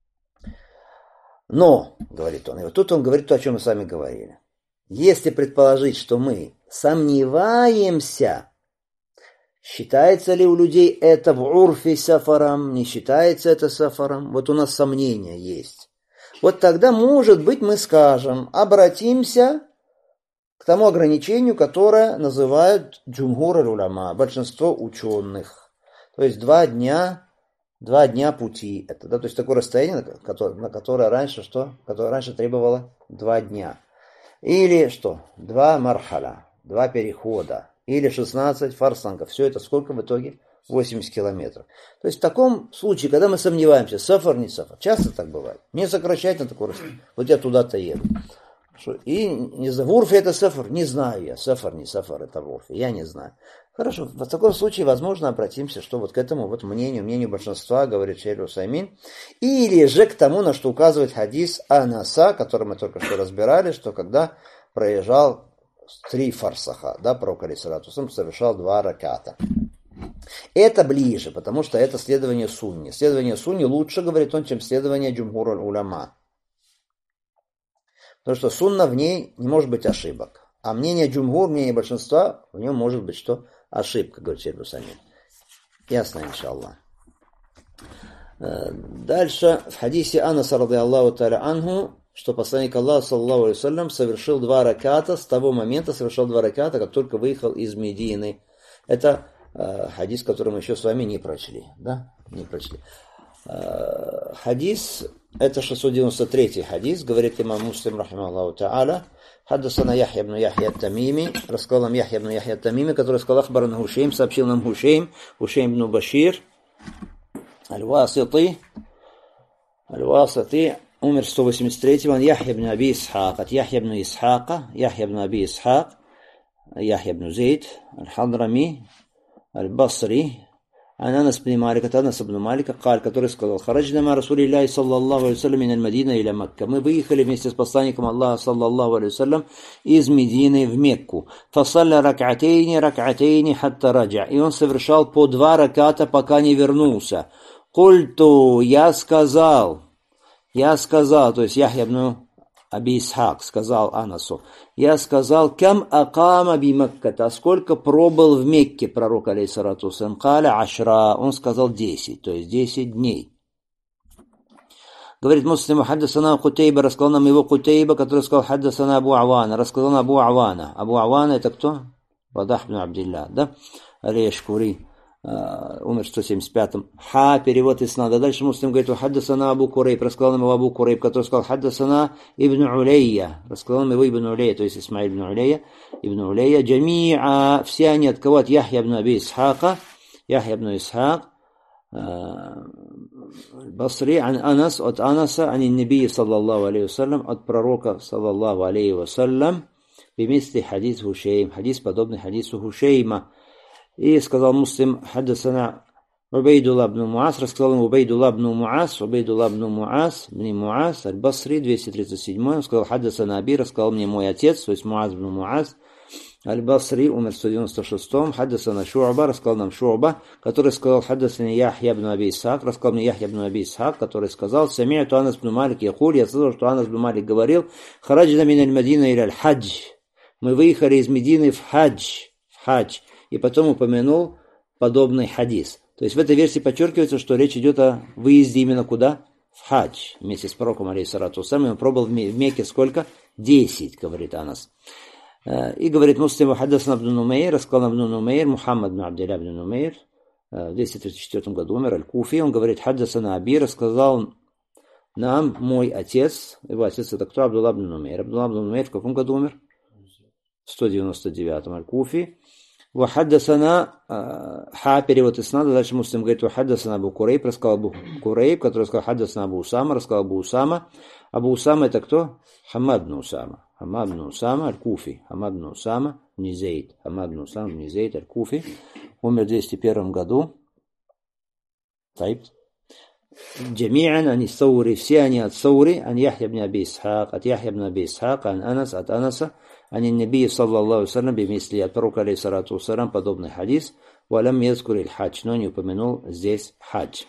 Но, говорит он, и вот тут он говорит то, о чем мы с вами говорили. Если предположить, что мы сомневаемся, считается ли у людей это в урфе сафаром, не считается это сафаром, вот у нас сомнения есть. Вот тогда, может быть, мы скажем, обратимся к тому ограничению, которое называют джумхур аль-уляма, большинство ученых. То есть два дня... Два дня пути. Это, да, то есть такое расстояние, на которое, на которое раньше что? Которое раньше требовало два дня. Или что? Два мархаля, два перехода. Или шестнадцать фарсангов. Все это сколько в итоге? восемьдесят километров. То есть в таком случае, когда мы сомневаемся, сафар, не сафар. Часто так бывает. Не сокращать на такое расстояние. Вот я туда-то еду. И не знаю, в урфе это сафар? Не знаю я. Сафар, не сафар, это в урфе. Я не знаю. Хорошо, в таком случае, возможно, обратимся, что вот к этому вот мнению, мнению большинства, говорит Шейх ибн Усаймин, или же к тому, на что указывает хадис Анаса, который мы только что разбирали, что когда проезжал три фарсаха, да, пророк алейхиссалату вассалям совершал два раката. Это ближе, потому что это следование сунне. Следование сунне лучше, говорит он, чем следование джумхур аль-уляма. Потому что сунна, в ней не может быть ошибок. А мнение джумхур, мнение большинства, в нем может быть что? Ошибка, говорит Шейх ибн Усаймин. Ясно, иншаллах. Дальше в хадисе Анаса радийаллаху тааля анху, что посланник Аллаха саллаллаху алейхи ва саллям совершил два раката, с того момента совершил два раката, как только выехал из Медины. Это э, хадис, который мы еще с вами не прочли. Да? Не прочли. Э, хадис, это шестьсот девяносто третий хадис, говорит имам Муслим, рахимахуллаху тааля. Хаддасана Яхья ибн Яхья ат-Тамими, рассказал нам Яхья ибн Яхья ат-Тамими, который сказал ахбарана Хушейм, сообщил нам Хушейм, Хушейм ибн Башир, аль-Васити, аль-Васити, умер сто восемьдесят третьего, он Яхья ибн Аби Исхак, от Яхья ибн Исхака, Яхья ибн Аби Исхак, Яхья ибн Зейд, аль-Хадрами, аль-Басри, عن أنس بن مالك أنس بن مالك قال, который сказал: خرجنا مع رسول الله صلى الله عليه وسلم من المدينة إلى مكة. Мы выехали вместе с посланником Аллаха صلى الله عليه وسلم из Медины в Мекку. فصلى ركعتين ركعتين حتى رجع. И он совершал по два раката, пока не вернулся. قلت, я сказал, я сказал, то есть Яхья ибн Аби Исхак сказал Анасу, я сказал: кам акама би Макката, сколько пробыл в Мекке пророк алейхиссалату вассалям? Каля ашра, он сказал десять, то есть десять дней. Говорит Муслим: хаддасана Кутейба, рассказал нам его Кутейба, который сказал: хаддасана Абу Авана, рассказал Абу Авана. Абу Авана это кто? Вадах ибн Абдилля, да? Аль-Яшкури. Умер в сто семьдесят пятом. Ха, перевод иснада. Дальше Муслим говорит: хаддасана Абу Курейб, рассказал нам его Абу Курейб, который сказал: хаддасана Ибн Улейя, рассказал нам его Ибн Улейя, то есть Исмаиль ибн Улейя, Ибн Улейя, джамиа, все они от кого? От Яхья ибн Аби Исхака, Яхья ибн Исхак, Басри, ан Анас, от Анаса, ан Набии саллаллаху алейхи вассалям, от пророка саллаллаху алейхи вассалям, бимисли хадис Хушейм, хадис подобный хадису Хушейма. И сказал Муслим: хаддасана Убайдулла ибн Муаз, рассказал ему Убайдулла ибн Муаз, Убайдулла ибн Муаз, ибн Муаз, аль-Басри, двести тридцать семь, он сказал: хаддасана Аби, рассказал мне мой отец, то есть Муаз ибн Муаз, аль-Басри, умер в сто девяносто шестом, хаддасана Шу'ба, рассказал нам Шу'ба, который сказал: хаддасана Яхья ибн Аби Исхак, рассказал мне Яхья ибн Аби Исхак, который сказал: сами'ту Анас ибн Малик якуль, я слышал, что Анас ибн Малик говорил: хараджна мин аль-Мадина иля аль-Хадж, мы выехали из Медины в Хадж, в Хадж. И потом упомянул подобный хадис. То есть в этой версии подчеркивается, что речь идет о выезде именно куда? В хадж. Вместе с пророком алейхиссалату вассалям. Он пробовал в Мекке сколько? Десять, говорит Анас. И говорит Муслим: хаддасана ибн Нумейр, рассказал ибн Нумейр, Мухаммад ибн Абдилля ибн Нумейр, в двести тридцать четвёртом году умер, аль-Куфи. Он говорит: хаддасана Аби, рассказал нам мой отец. Его отец это кто? Абдулла ибн Нумейр. Абдулла ибн Нумейр в каком году умер? В сто девяносто девятом, аль-Куфи. Вахаддасана, ха, перевод иснада. Дальше Муслим говорит: вахаддасана Абу Курейб, рассказал Абу Курейб, который сказал: хаддасана Абу Усама, рассказал Абу Усама. Абу Усама это кто? Хамад ибн Усама. Хамад ибн Усама, аль-Куфи. Хамад ибн Усама, ибн Зейд. Хамад ибн Усама, ибн Зейд, аль-Куфи. Умер в двести первом году. Тайп. Джами'ан, они Саури, все они от Саури, ан Яхья ибн Аби Исхак, от Яхья ибн Аби Исхак, ан Анас, от Анаса, ан Набии саллаллаху алейхи вассалям, бимисли, от пророка алейхиссалату вассалям, подобный хадис, валям язкур иль-хадж, но не упомянул здесь хадж.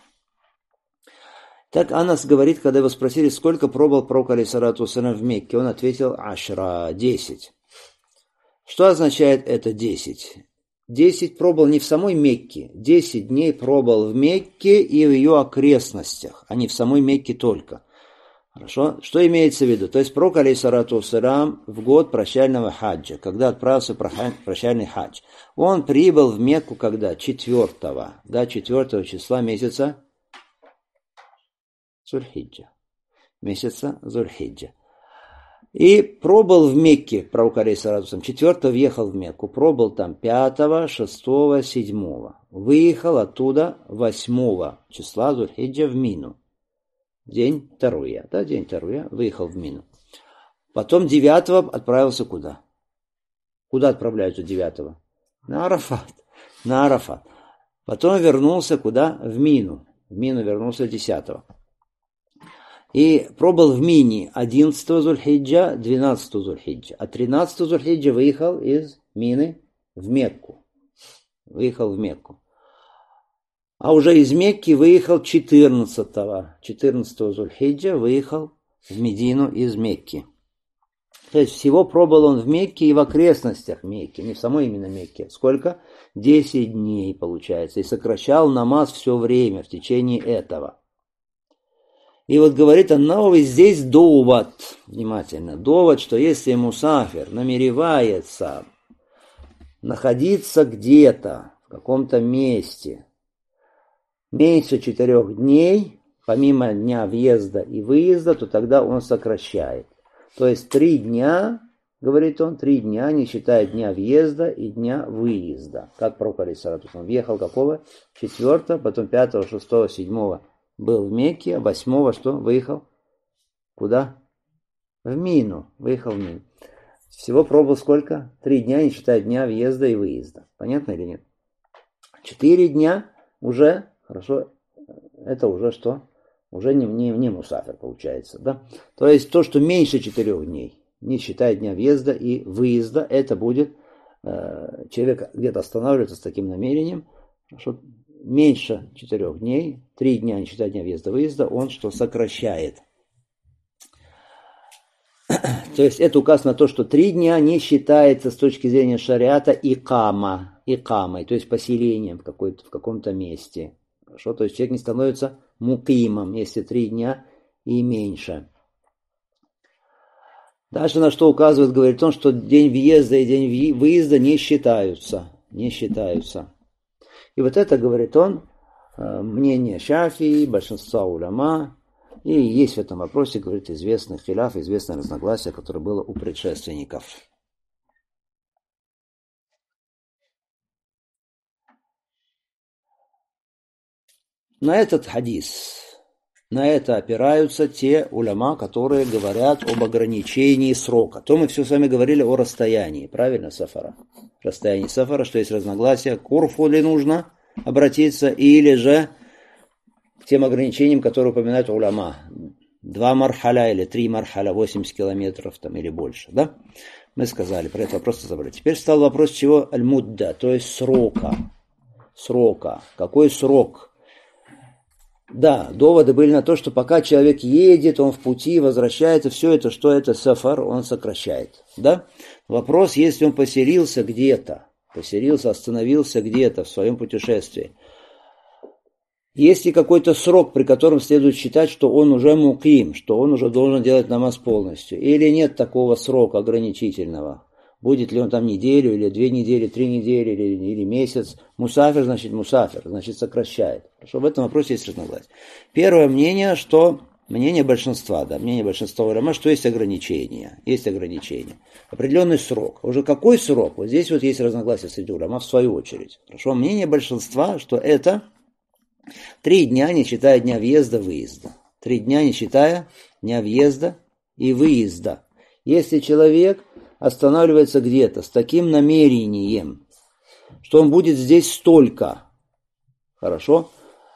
Так Анас говорит, когда его спросили, сколько пробыл пророк алейхиссалату вассалям в Мекке, он ответил: ашра, десять. Что означает это десять? Десять пробыл не в самой Мекке, десять дней пробыл в Мекке и в ее окрестностях, а не в самой Мекке только. Хорошо? Что имеется в виду? То есть пророк алейхиссалату вассалям в год прощального хаджа, когда отправился в прощальный хадж, он прибыл в Мекку когда? Четвертого, да, четвертого числа месяца Зульхиджа. Месяца Зульхиджа. И пробыл в Мекке, пророк алейхиссалату вассалям, четвертого въехал в Мекку, пробыл там пятого, шестого, седьмого. Выехал оттуда восьмого числа Зульхиджа в Мину. День Таруя, да, день Таруя, выехал в Мину. Потом девятого отправился куда? Куда отправляются девятого? На Арафат. На Арафат. Потом вернулся куда? В Мину. В Мину вернулся десятого. И пробыл в Мине одиннадцатого Зульхиджа, двенадцатого Зульхиджа. А тринадцатого Зульхиджа выехал из Мины в Мекку. Выехал в Мекку. А уже из Мекки выехал четырнадцатого. четырнадцатого Зульхиджа выехал в Медину из Мекки. То есть всего пробыл он в Мекке и в окрестностях Мекки, не в самой именно Мекке. Сколько? десять дней получается. И сокращал намаз все время в течение этого. И вот говорит Ан-Навави здесь довод, внимательно, довод, что если мусафир намеревается находиться где-то, в каком-то месте, меньше четырех дней, помимо дня въезда и выезда, то тогда он сокращает. То есть три дня, говорит он, три дня, не считая дня въезда и дня выезда. Как пророк алейхиссалату вассалям въехал какого? Четвертого, потом пятого, шестого, седьмого. Был в Мекке, а восьмого что? Выехал? Куда? В Мину. Выехал в Мину. Всего пробыл сколько? Три дня, не считая дня въезда и выезда. Понятно или нет? Четыре дня уже, хорошо, это уже что? Уже не, не, не мусафир получается, да? То есть то, что меньше четырех дней, не считая дня въезда и выезда, это будет, э, человек где-то останавливается с таким намерением, что меньше четырех дней, три дня, не считая дня въезда и выезда, он что сокращает. То есть это указ на то, что три дня не считается с точки зрения шариата икама, икамой, то есть поселением в, какой-то, в каком-то месте. Хорошо? То есть человек не становится мукимом, если три дня и меньше. Дальше на что указывает, говорит о том, что день въезда и день выезда не считаются. Не считаются. И вот это, говорит он, мнение Шафии, большинства уляма. И есть в этом вопросе, говорит, известный хиляф, известное разногласие, которое было у предшественников. На этот хадис, на это опираются те уляма, которые говорят об ограничении срока. То мы все с вами говорили о расстоянии, правильно, сафара? Расстояние сафара, что есть разногласия, к урфу ли нужно обратиться, или же к тем ограничениям, которые упоминают уляма. Два мархаля или три мархаля, восемьдесят километров там, или больше, да? Мы сказали, про этот вопрос забрали. Теперь стал вопрос чего? Аль-мудда, то есть срока. Срока. Какой срок? Да, доводы были на то, что пока человек едет, он в пути, возвращается, все это, что это сафар, он сокращает. Да? Вопрос, если он поселился где-то, поселился, остановился где-то в своем путешествии, есть ли какой-то срок, при котором следует считать, что он уже муким, что он уже должен делать намаз полностью, или нет такого срока ограничительного? Будет ли он там неделю, или две недели, три недели, или, или месяц. Мусафир, значит мусафир, значит сокращает. Хорошо, в этом вопросе есть разногласие. Первое мнение, что мнение большинства, да, мнение большинства уляма, что есть ограничения. Есть ограничения. Определенный срок. Уже какой срок? Вот здесь вот есть разногласие среди уляма в свою очередь. Хорошо, мнение большинства, что это три дня, не считая дня въезда-выезда. Три дня, не считая дня въезда и выезда. Если человек останавливается где-то с таким намерением, что он будет здесь столько, хорошо,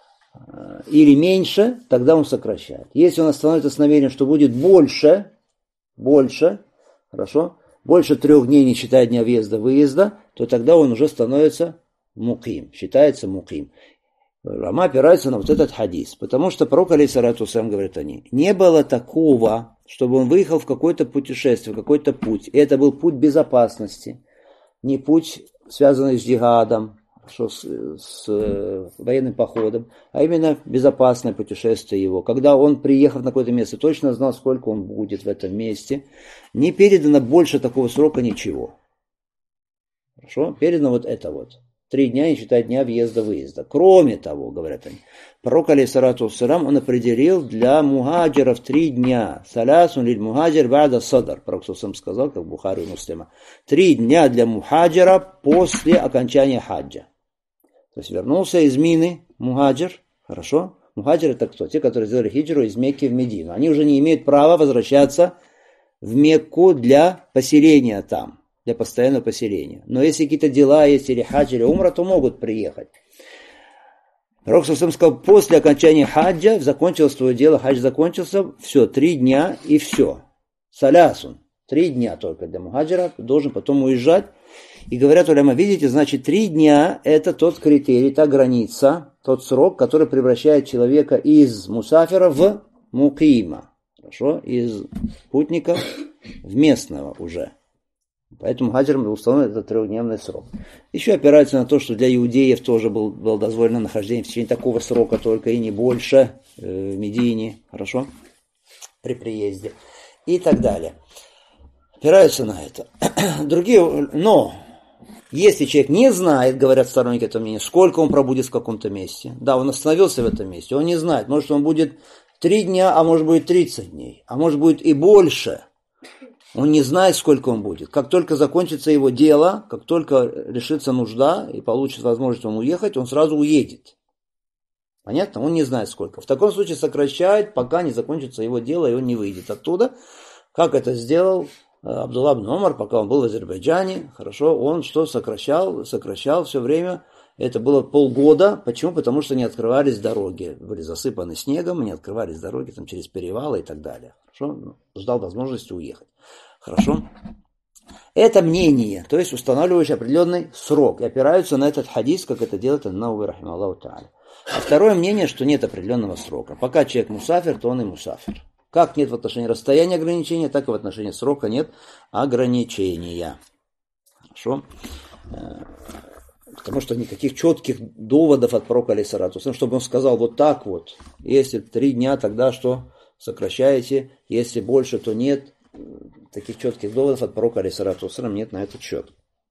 или меньше, тогда он сокращает. Если он остановится с намерением, что будет больше, больше, хорошо, больше трех дней, не считая дня въезда-выезда, то тогда он уже становится муким, считается муким. Рама опирается на вот этот хадис, потому что пророк алейхиссалату вассалям говорит они, не было такого, чтобы он выехал в какое-то путешествие, в какой-то путь. И это был путь безопасности, не путь, связанный с джихадом, что с, с э, военным походом, а именно безопасное путешествие его. Когда он, приехав на какое-то место, точно знал, сколько он будет в этом месте, не передано больше такого срока ничего. Хорошо? Передано вот это вот. Три дня, не считая дня въезда-выезда. Кроме того, говорят они, пророк алейхиссалату вассалям, он определил для мухаджиров три дня. Салясун лиль мухаджир ба'да садар. Пророк сам сказал, как в Бухари и Муслима. Три дня для мухаджира после окончания хаджа. То есть вернулся из Мины мухаджир. Хорошо? Мухаджир это кто? Те, которые сделали хиджру из Мекки в Медину. Они уже не имеют права возвращаться в Мекку для поселения там. Для постоянного поселения. Но если какие-то дела есть, или хадж, или умра, то могут приехать. Пророк сам сказал, после окончания хаджа, закончилось твое дело, хадж закончился, все, три дня и все. Салясун, три дня только для мухаджира, должен потом уезжать. И говорят уляма, видите, значит, три дня это тот критерий, та граница, тот срок, который превращает человека из мусафира в мукима. Хорошо? Из путника в местного уже. Поэтому хаджирам был установлен этот трехдневный срок. Еще опирается на то, что для иудеев тоже был, было дозволено нахождение в течение такого срока, только и не больше, э, в Медине, хорошо, при приезде и так далее. Опираются на это. Другие, но если человек не знает, говорят сторонники этого мнения, сколько он пробудет в каком-то месте, да, он остановился в этом месте, он не знает, может он будет три дня, а может будет тридцать дней, а может будет и больше. Он не знает, сколько он будет. Как только закончится его дело, как только решится нужда и получит возможность он уехать, он сразу уедет. Понятно? Он не знает, сколько. В таком случае сокращает, пока не закончится его дело, и он не выйдет оттуда. Как это сделал Абдулла ибн Умар, пока он был в Азербайджане, хорошо, он что сокращал, сокращал все время. Это было полгода. Почему? Потому что не открывались дороги. Были засыпаны снегом, не открывались дороги там, через перевалы и так далее. Хорошо? Ждал возможности уехать. Хорошо? Это мнение, то есть устанавливающее определенный срок. И опираются на этот хадис, как это делает ан-Навави рахимахуллаху тааля. А второе мнение, что нет определенного срока. Пока человек мусафир, то он и мусафир. Как нет в отношении расстояния ограничения, так и в отношении срока нет ограничения. Хорошо? Потому что никаких четких доводов от пророка алейхиссалату вассалям, чтобы он сказал вот так вот. Если три дня, тогда что? Сокращаете. Если больше, то нет. Таких четких доводов от пророка алейхиссалату вассалям нет на этот счет.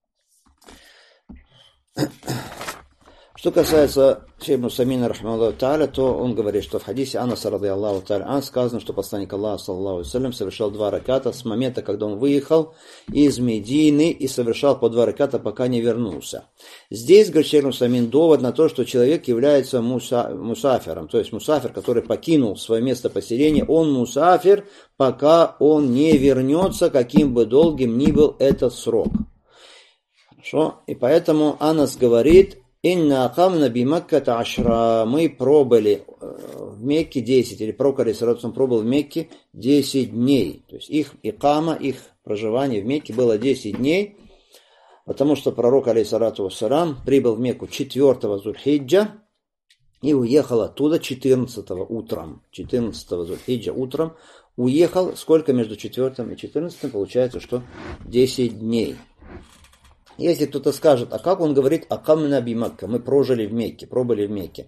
Что касается шейха ибн Усаймина рахимахуллаху тааля, то он говорит, что в хадисе Анаса радийаллаху тааля ан сказано, что посланник Аллаха саллаллаху алейхи ва саллям совершал два раката с момента, когда он выехал из Медины и совершал по два раката, пока не вернулся. Здесь, говорит шейх ибн Усаймин, довод на то, что человек является муса, мусафиром, то есть мусафир, который покинул свое место поселения, он мусафир, пока он не вернется, каким бы долгим ни был этот срок. Хорошо? И поэтому Анас говорит: «Инна акамна би Макката ашра». Мы пробыли в Мекке десять, или пророк алейхиссалату пробыл в Мекке десять дней. То есть их икама, их проживание в Мекке было десять дней, потому что пророк алейхиссалату вассалам прибыл в Мекку четвёртого Зуль-Хиджа и уехал оттуда четырнадцатого утром. четырнадцатого Зуль-Хиджа утром уехал. Сколько между четвёртым и четырнадцатым? Получается, что десять дней. Если кто-то скажет, а как он говорит «Акамна би Макка», мы прожили в Мекке, пробыли в Мекке.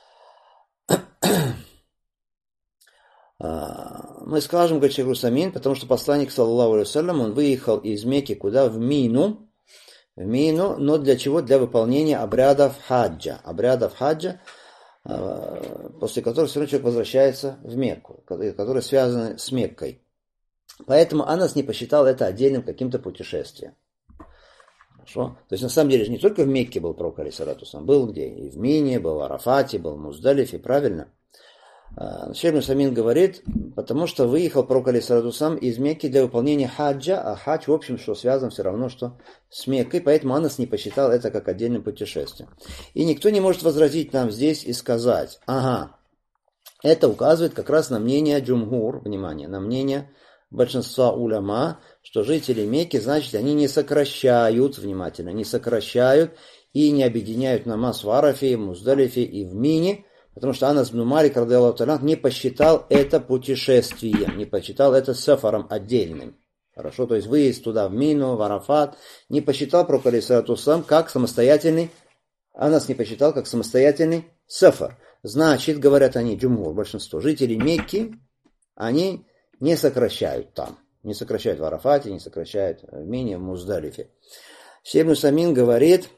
Мы скажем, говорит шейх Усаймин, потому что посланник, саллаллаху алейхи ва саллям, он выехал из Мекки куда? В Мину. В Мину, но для чего? Для выполнения обрядов хаджа. Обрядов хаджа, после которых все равно человек возвращается в Мекку, которые связаны с Меккой. Поэтому Анас не посчитал это отдельным каким-то путешествием. Хорошо? То есть на самом деле же не только в Мекке был пророк алейхиссалату вассалам, был где? И в Мине, был в Арафате, был в Муздалифе, правильно? Шейх ибн Усаймин говорит, потому что выехал пророк алейхиссалату вассалам из Мекки для выполнения хаджа, а хадж, в общем, что связан все равно, что с Меккой, поэтому Анас не посчитал это как отдельное путешествие. И никто не может возразить нам здесь и сказать, ага, это указывает как раз на мнение джумгур, внимание, на мнение большинства уляма, что жители Мекки, значит, они не сокращают, внимательно, не сокращают и не объединяют намаз в Арафе, в Муздалифе и в Мине, потому что Анас ибн Малик радийаллаху та'аля не посчитал это путешествием, не посчитал это сафаром отдельным. Хорошо, то есть выезд туда, в Мину, в Арафат, не посчитал пророк алейхиссалату вассалам как самостоятельный, Анас не посчитал как самостоятельный сафар. Значит, говорят они, джумгур, большинство жителей Мекки, они не сокращают там. Не сокращают в Арафате, не сокращают в Мине, в Муздалифе. Шейх ибн Усаймин говорит,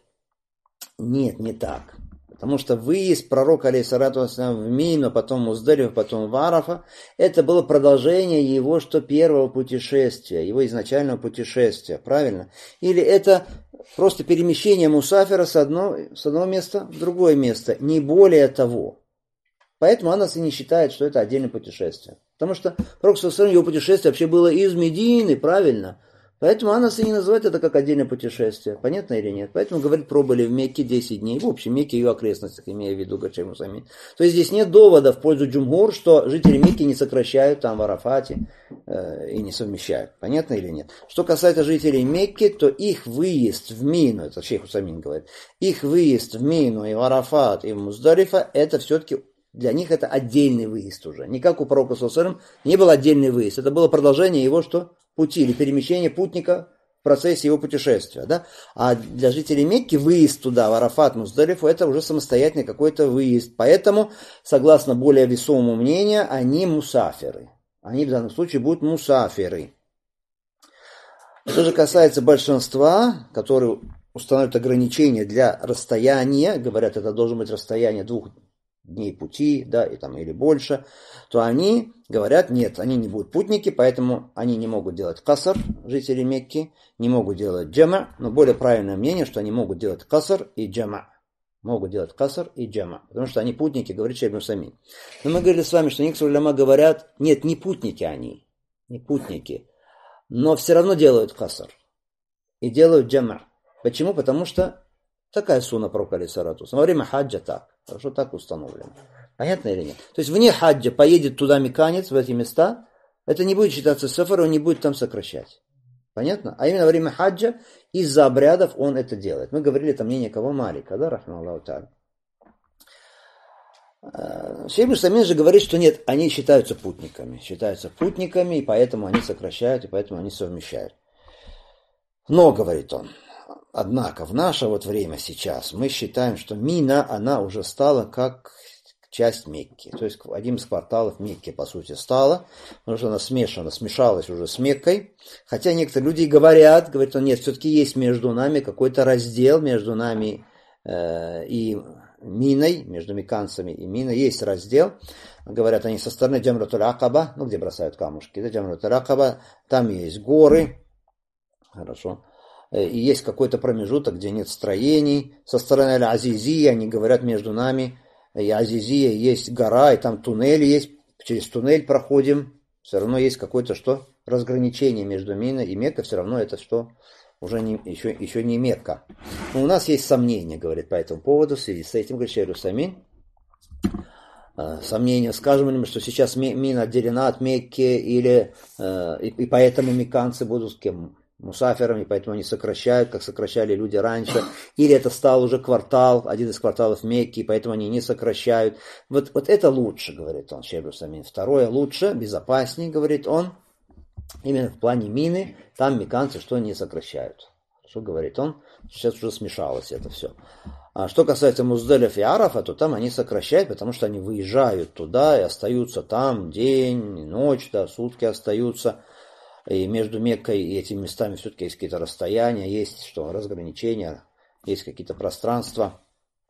нет, не так. Потому что выезд пророка алейхиссалату вассалям в Мину, потом в Муздалиф, потом в Арафа, это было продолжение его что первого путешествия, его изначального путешествия, правильно? Или это просто перемещение мусафира с одного, с одного места в другое место, не более того. Поэтому Анас и не считает, что это отдельное путешествие. Потому что пророк саллаллаху алейхи ва саллям, его путешествие вообще было из Медины, правильно? Поэтому Анас и не называет это как отдельное путешествие. Понятно или нет? Поэтому, говорит, пробыли в Мекке десять дней. В общем, Мекке и ее окрестностях, имея в виду, говорит шейх Усаймин. То есть здесь нет довода в пользу джумгур, что жители Мекки не сокращают там в Арафате э, и не совмещают. Понятно или нет? Что касается жителей Мекки, то их выезд в Мину, это шейх Усаймин говорит, их выезд в Мину и в Арафат и в Муздалифа, это все-таки для них это отдельный выезд уже. Не как у пророка саллаллаху алейхи ва саллям не был отдельный выезд. Это было продолжение его что? Пути или перемещение путника в процессе его путешествия. Да? А для жителей Мекки выезд туда, в Арафат, Муздалифу, это уже самостоятельный какой-то выезд. Поэтому, согласно более весомому мнению, они мусафиры. Они в данном случае будут мусафиры. Что же касается большинства, которые устанавливают ограничения для расстояния, говорят, это должно быть расстояние двух дней пути, да, и там, или больше, то они говорят, нет, они не будут путники, поэтому они не могут делать касар, жители Мекки, не могут делать джама, но более правильное мнение, что они могут делать касар и джама. Могут делать касар и джама, потому что они путники, говорит шейх ибн Усаймин. Но мы говорили с вами, что некоторые уляма говорят, нет, не путники они, не путники. но все равно делают касар. И делают джама. Почему? Потому что такая сунна пророка алейхиссалату вассалам. Во время хаджа так. Хорошо, так установлено. Понятно или нет? То есть вне хаджа поедет туда меканец, в эти места, это не будет считаться сафар, он не будет там сокращать. Понятно? А именно во время хаджа из-за обрядов он это делает. Мы говорили, это мнение кого? Малика, да, рахман Аллаху та'аля. Шейх ибн Усаймин же говорит, что нет, они считаются путниками. Считаются путниками, и поэтому они сокращают, и поэтому они совмещают. Но, говорит он, однако в наше вот время сейчас мы считаем, что Мина, она уже стала как часть Мекки. То есть один из кварталов Мекки, по сути, стала, потому что она смешана, смешалась уже с Меккой. Хотя некоторые люди говорят, говорят, что нет, все-таки есть между нами какой-то раздел, между нами э, и Миной, между мекканцами и Миной есть раздел. Говорят они со стороны Джамратуль Акаба, ну где бросают камушки, да, Джамратуль Акаба, там есть горы, хорошо. И есть какой-то промежуток, где нет строений. Со стороны Аль-Азизии они говорят между нами, и Азизия есть гора, и там туннель есть, через туннель проходим. Все равно есть какое-то что? Разграничение между Миной и Меккой, все равно это что? Уже не, еще, еще не Мекка. Но у нас есть сомнения, говорит, по этому поводу, в связи с этим, говорит Шейх Усаймин. Сомнения, скажем ли мы, что сейчас Мина отделена от Мекки, или, и, и поэтому мекканцы будут с кем? Мусафирами, поэтому они сокращают, как сокращали люди раньше, или это стал уже квартал, один из кварталов Мекки, поэтому они не сокращают. Вот, вот это лучше, говорит он, Шейх Усаймин. Второе лучше, безопаснее, говорит он, именно в плане Мины, там мекканцы что не сокращают. Что говорит он? Сейчас уже смешалось это все. А что касается Муздалиф и Арафа, то там они сокращают, потому что они выезжают туда и остаются там день, ночь, да, сутки остаются. И между Меккой и этими местами все-таки есть какие-то расстояния, есть что, разграничения, есть какие-то пространства.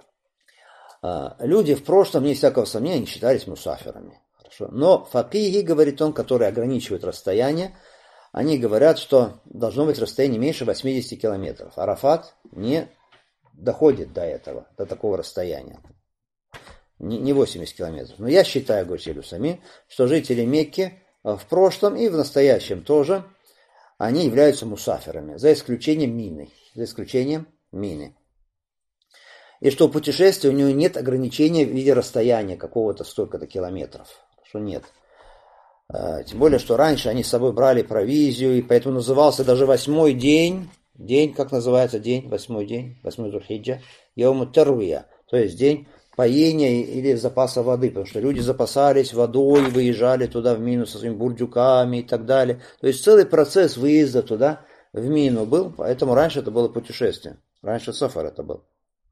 Люди в прошлом, вне всякого сомнения, не считались мусафирами. Хорошо. Но факихи, говорит он, которые ограничивают расстояние, они говорят, что должно быть расстояние меньше восьмидесяти километров. Арафат не доходит до этого, до такого расстояния. Не восемьдесят километров. Но я считаю, говорит Шейх Усаймин, что жители Мекки в прошлом и в настоящем тоже, они являются мусафирами, за исключением Мины. За исключением Мины. И что в путешествии у него нет ограничения в виде расстояния какого-то столько-то километров. Что нет. Тем более, что раньше они с собой брали провизию, и поэтому назывался даже восьмой день, день, как называется день, восьмой день, восьмой Зуль-Хиджа, Яуму Тарвия, то есть день поения или запаса воды, потому что люди запасались водой, выезжали туда в Мину со своими бурдюками и так далее. То есть целый процесс выезда туда в Мину был, поэтому раньше это было путешествие, раньше сафар это был.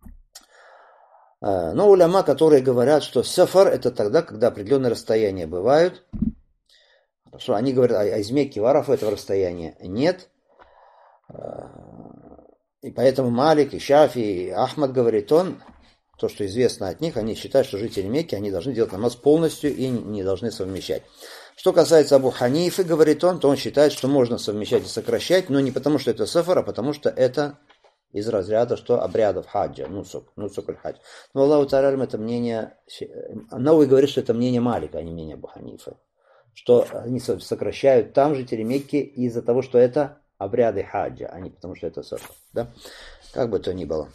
Но уляма, которые говорят, что сафар это тогда, когда определенные расстояния бывают, хорошо, они говорят, а из Мекки в Арафу этого расстояния нет. И поэтому Малик, и Шафи, и Ахмад говорит, он, то, что известно от них, они считают, что жители Мекки, они должны делать намаз полностью и не должны совмещать. Что касается Абу Ханифы, говорит он, то он считает, что можно совмещать и сокращать, но не потому, что это сафар, а потому, что это из разряда, что обрядов хаджа, нусук, нусук аль-хадж. Но Аллаху та'аля это мнение, Науи говорит, что это мнение Малика, а не мнение Абу Ханифы. Что они сокращают там жители Мекки из-за того, что это обряды хаджа, а не потому, что это сафар. Да? Как бы то ни было.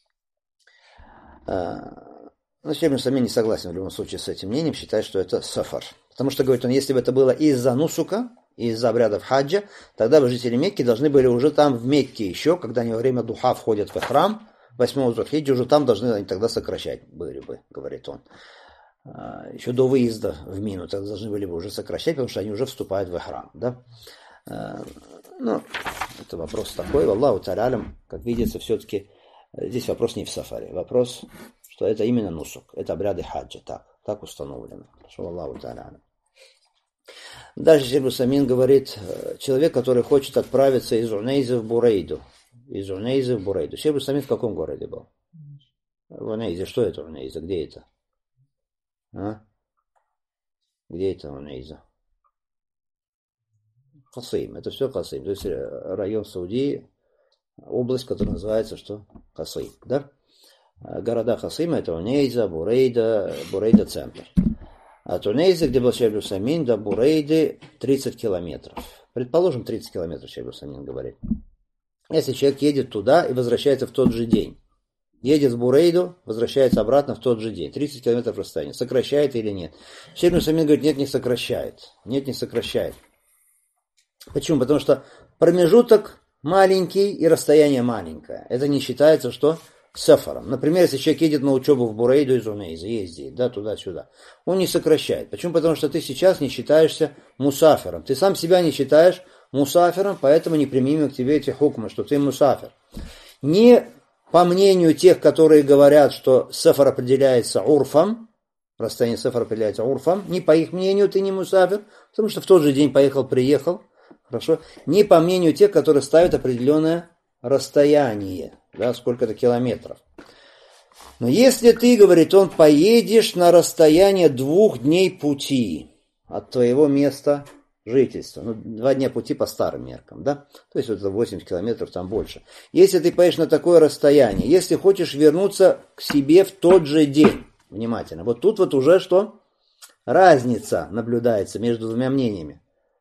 Но Шейх Усаймин не согласен в любом случае с этим мнением, считает, что это сафар. Потому что, говорит он, если бы это было из-за нусука, из-за обрядов хаджа, тогда бы жители Мекки должны были уже там в Мекке еще, когда они во время духа входят в храм, восьмого Зуль-Хиджа, уже там должны они тогда сокращать были бы, говорит он. Еще до выезда в Мину тогда должны были бы уже сокращать, потому что они уже вступают в храм. Да? Ну, это вопрос такой. Аллаху та'аля, как видится, все-таки здесь вопрос не в сафаре. Вопрос, что это именно нусук. Это обряды хаджа. Так, так установлено. Аллаху та'аля. Дальше Шейх Усаймин говорит, человек, который хочет отправиться из Унейза в Бурейду. Из Унейза в Бурейду. Шейх Усаймин в каком городе был? В Унейзе. Что это Унейза? Где это? А? Где это Унейза? Касим. Это все Касим. То есть район Саудии, область, которая называется что? Касим. Да? Города Касима это Унейза, Бурейда, Бурейда центр. От Унейза, где был Шейх Усаймин, до Бурейды тридцать километров. Предположим, тридцать километров, Шейх Русамин говорит. Если человек едет туда и возвращается в тот же день, едет в Бурейду, возвращается обратно в тот же день, тридцать километров расстояния, сокращает или нет? Шейх Русамин говорит, нет, не сокращает. Нет, не сокращает. Почему? Потому что промежуток маленький и расстояние маленькое. Это не считается, что сафаром. Например, если человек едет на учебу в Бурейду из Унейза, ездит, да, туда-сюда, он не сокращает. Почему? Потому что ты сейчас не считаешься мусафиром. Ты сам себя не считаешь мусафиром, поэтому не применимы к тебе эти хукмы, что ты мусафир. Не по мнению тех, которые говорят, что сафар определяется урфом, расстояние сафара определяется урфом, не по их мнению ты не мусафир, потому что в тот же день поехал, приехал, хорошо, не по мнению тех, которые ставят определенное расстояние, да, сколько-то километров. Но если ты, говорит он, поедешь на расстояние двух дней пути от твоего места жительства, ну, два дня пути по старым меркам, да, то есть это восемьдесят километров, там больше. Если ты поедешь на такое расстояние, если хочешь вернуться к себе в тот же день, внимательно, вот тут вот уже что? Разница наблюдается между двумя мнениями.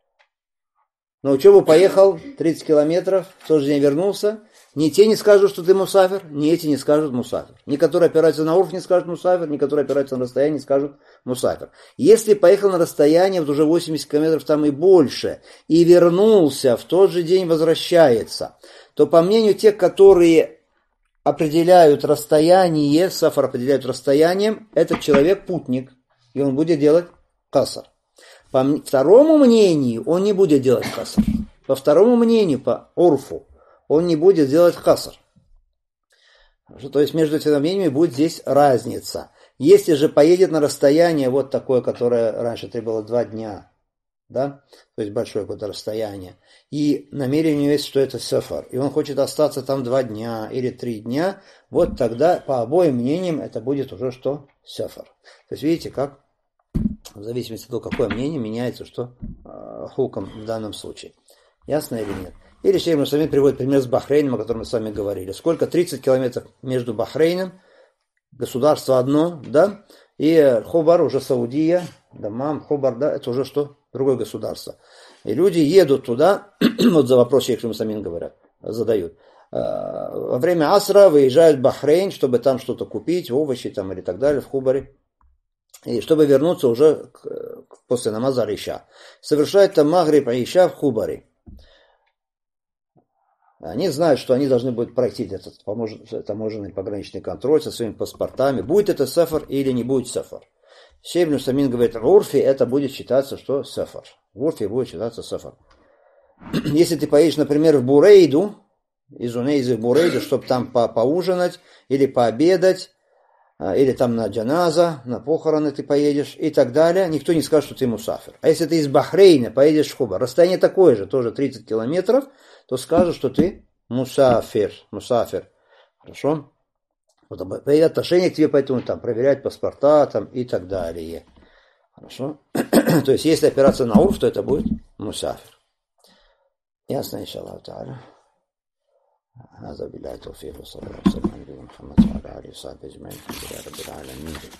На учебу поехал тридцать километров, в тот же день вернулся. Ни те не скажут, что ты мусафир, ни эти не скажут мусафир. Ни которые опираются на урф не скажут мусафир, ни которые опираются на расстояние не скажут мусафир. Если поехал на расстояние, вот уже восемьдесят километров там и больше, и вернулся, в тот же день возвращается, то по мнению тех, которые определяют расстояние, сафар определяют расстоянием, этот человек путник, и он будет делать касар. По второму мнению, он не будет делать касар. По второму мнению, по урфу, он не будет делать касар. То есть между этими мнениями будет здесь разница. Если же поедет на расстояние вот такое, которое раньше требовало два дня, да, то есть большое какое-то расстояние, и намерение у него есть, что это сафар, и он хочет остаться там два дня или три дня, вот тогда по обоим мнениям это будет уже что? Сафар. То есть видите, как в зависимости от того, какое мнение, меняется что э, хуком в данном случае. Ясно или нет? Или Шейх Русамин приводит пример с Бахрейном, о котором мы с вами говорили. Сколько? тридцать километров между Бахрейном, государство одно, да, и Хубар, уже Саудия, Дамам, Хубар, да, это уже что? Другое государство. И люди едут туда, вот за вопрос Шейх Русамин говорят, задают. Во время Асра выезжают в Бахрейн, чтобы там что-то купить, овощи там или так далее, в Хубаре. И чтобы вернуться уже к, после намаза Иша. Совершают там Магриб и Иша в Хубаре. Они знают, что они должны будут пройти этот таможенный пограничный контроль со своими паспортами. Будет это сафар или не будет сафар. Шейх Русамин говорит, в урфе это будет считаться, что сафар. В урфе будет считаться сафар. Если ты поедешь, например, в Бурейду, из Унейза в Бурейду, чтобы там по поужинать или пообедать, или там на джаназа, на похороны ты поедешь и так далее, никто не скажет, что ты мусафир. А если ты из Бахрейна поедешь в Хубар, расстояние такое же, тоже тридцать километров, то скажут, что ты мусафир, мусафир. Хорошо? Вот, отношение к тебе, поэтому там проверять паспорта там, и так далее. Хорошо? То есть, если опираться на урф, то это будет мусафир. Ясно, иншаллаху та'аля. هذا بالله التوفيق وصلى الله وسلم على نبينا محمد وعلى اله وصحبه اجمعين الحمد لله رب العالمين.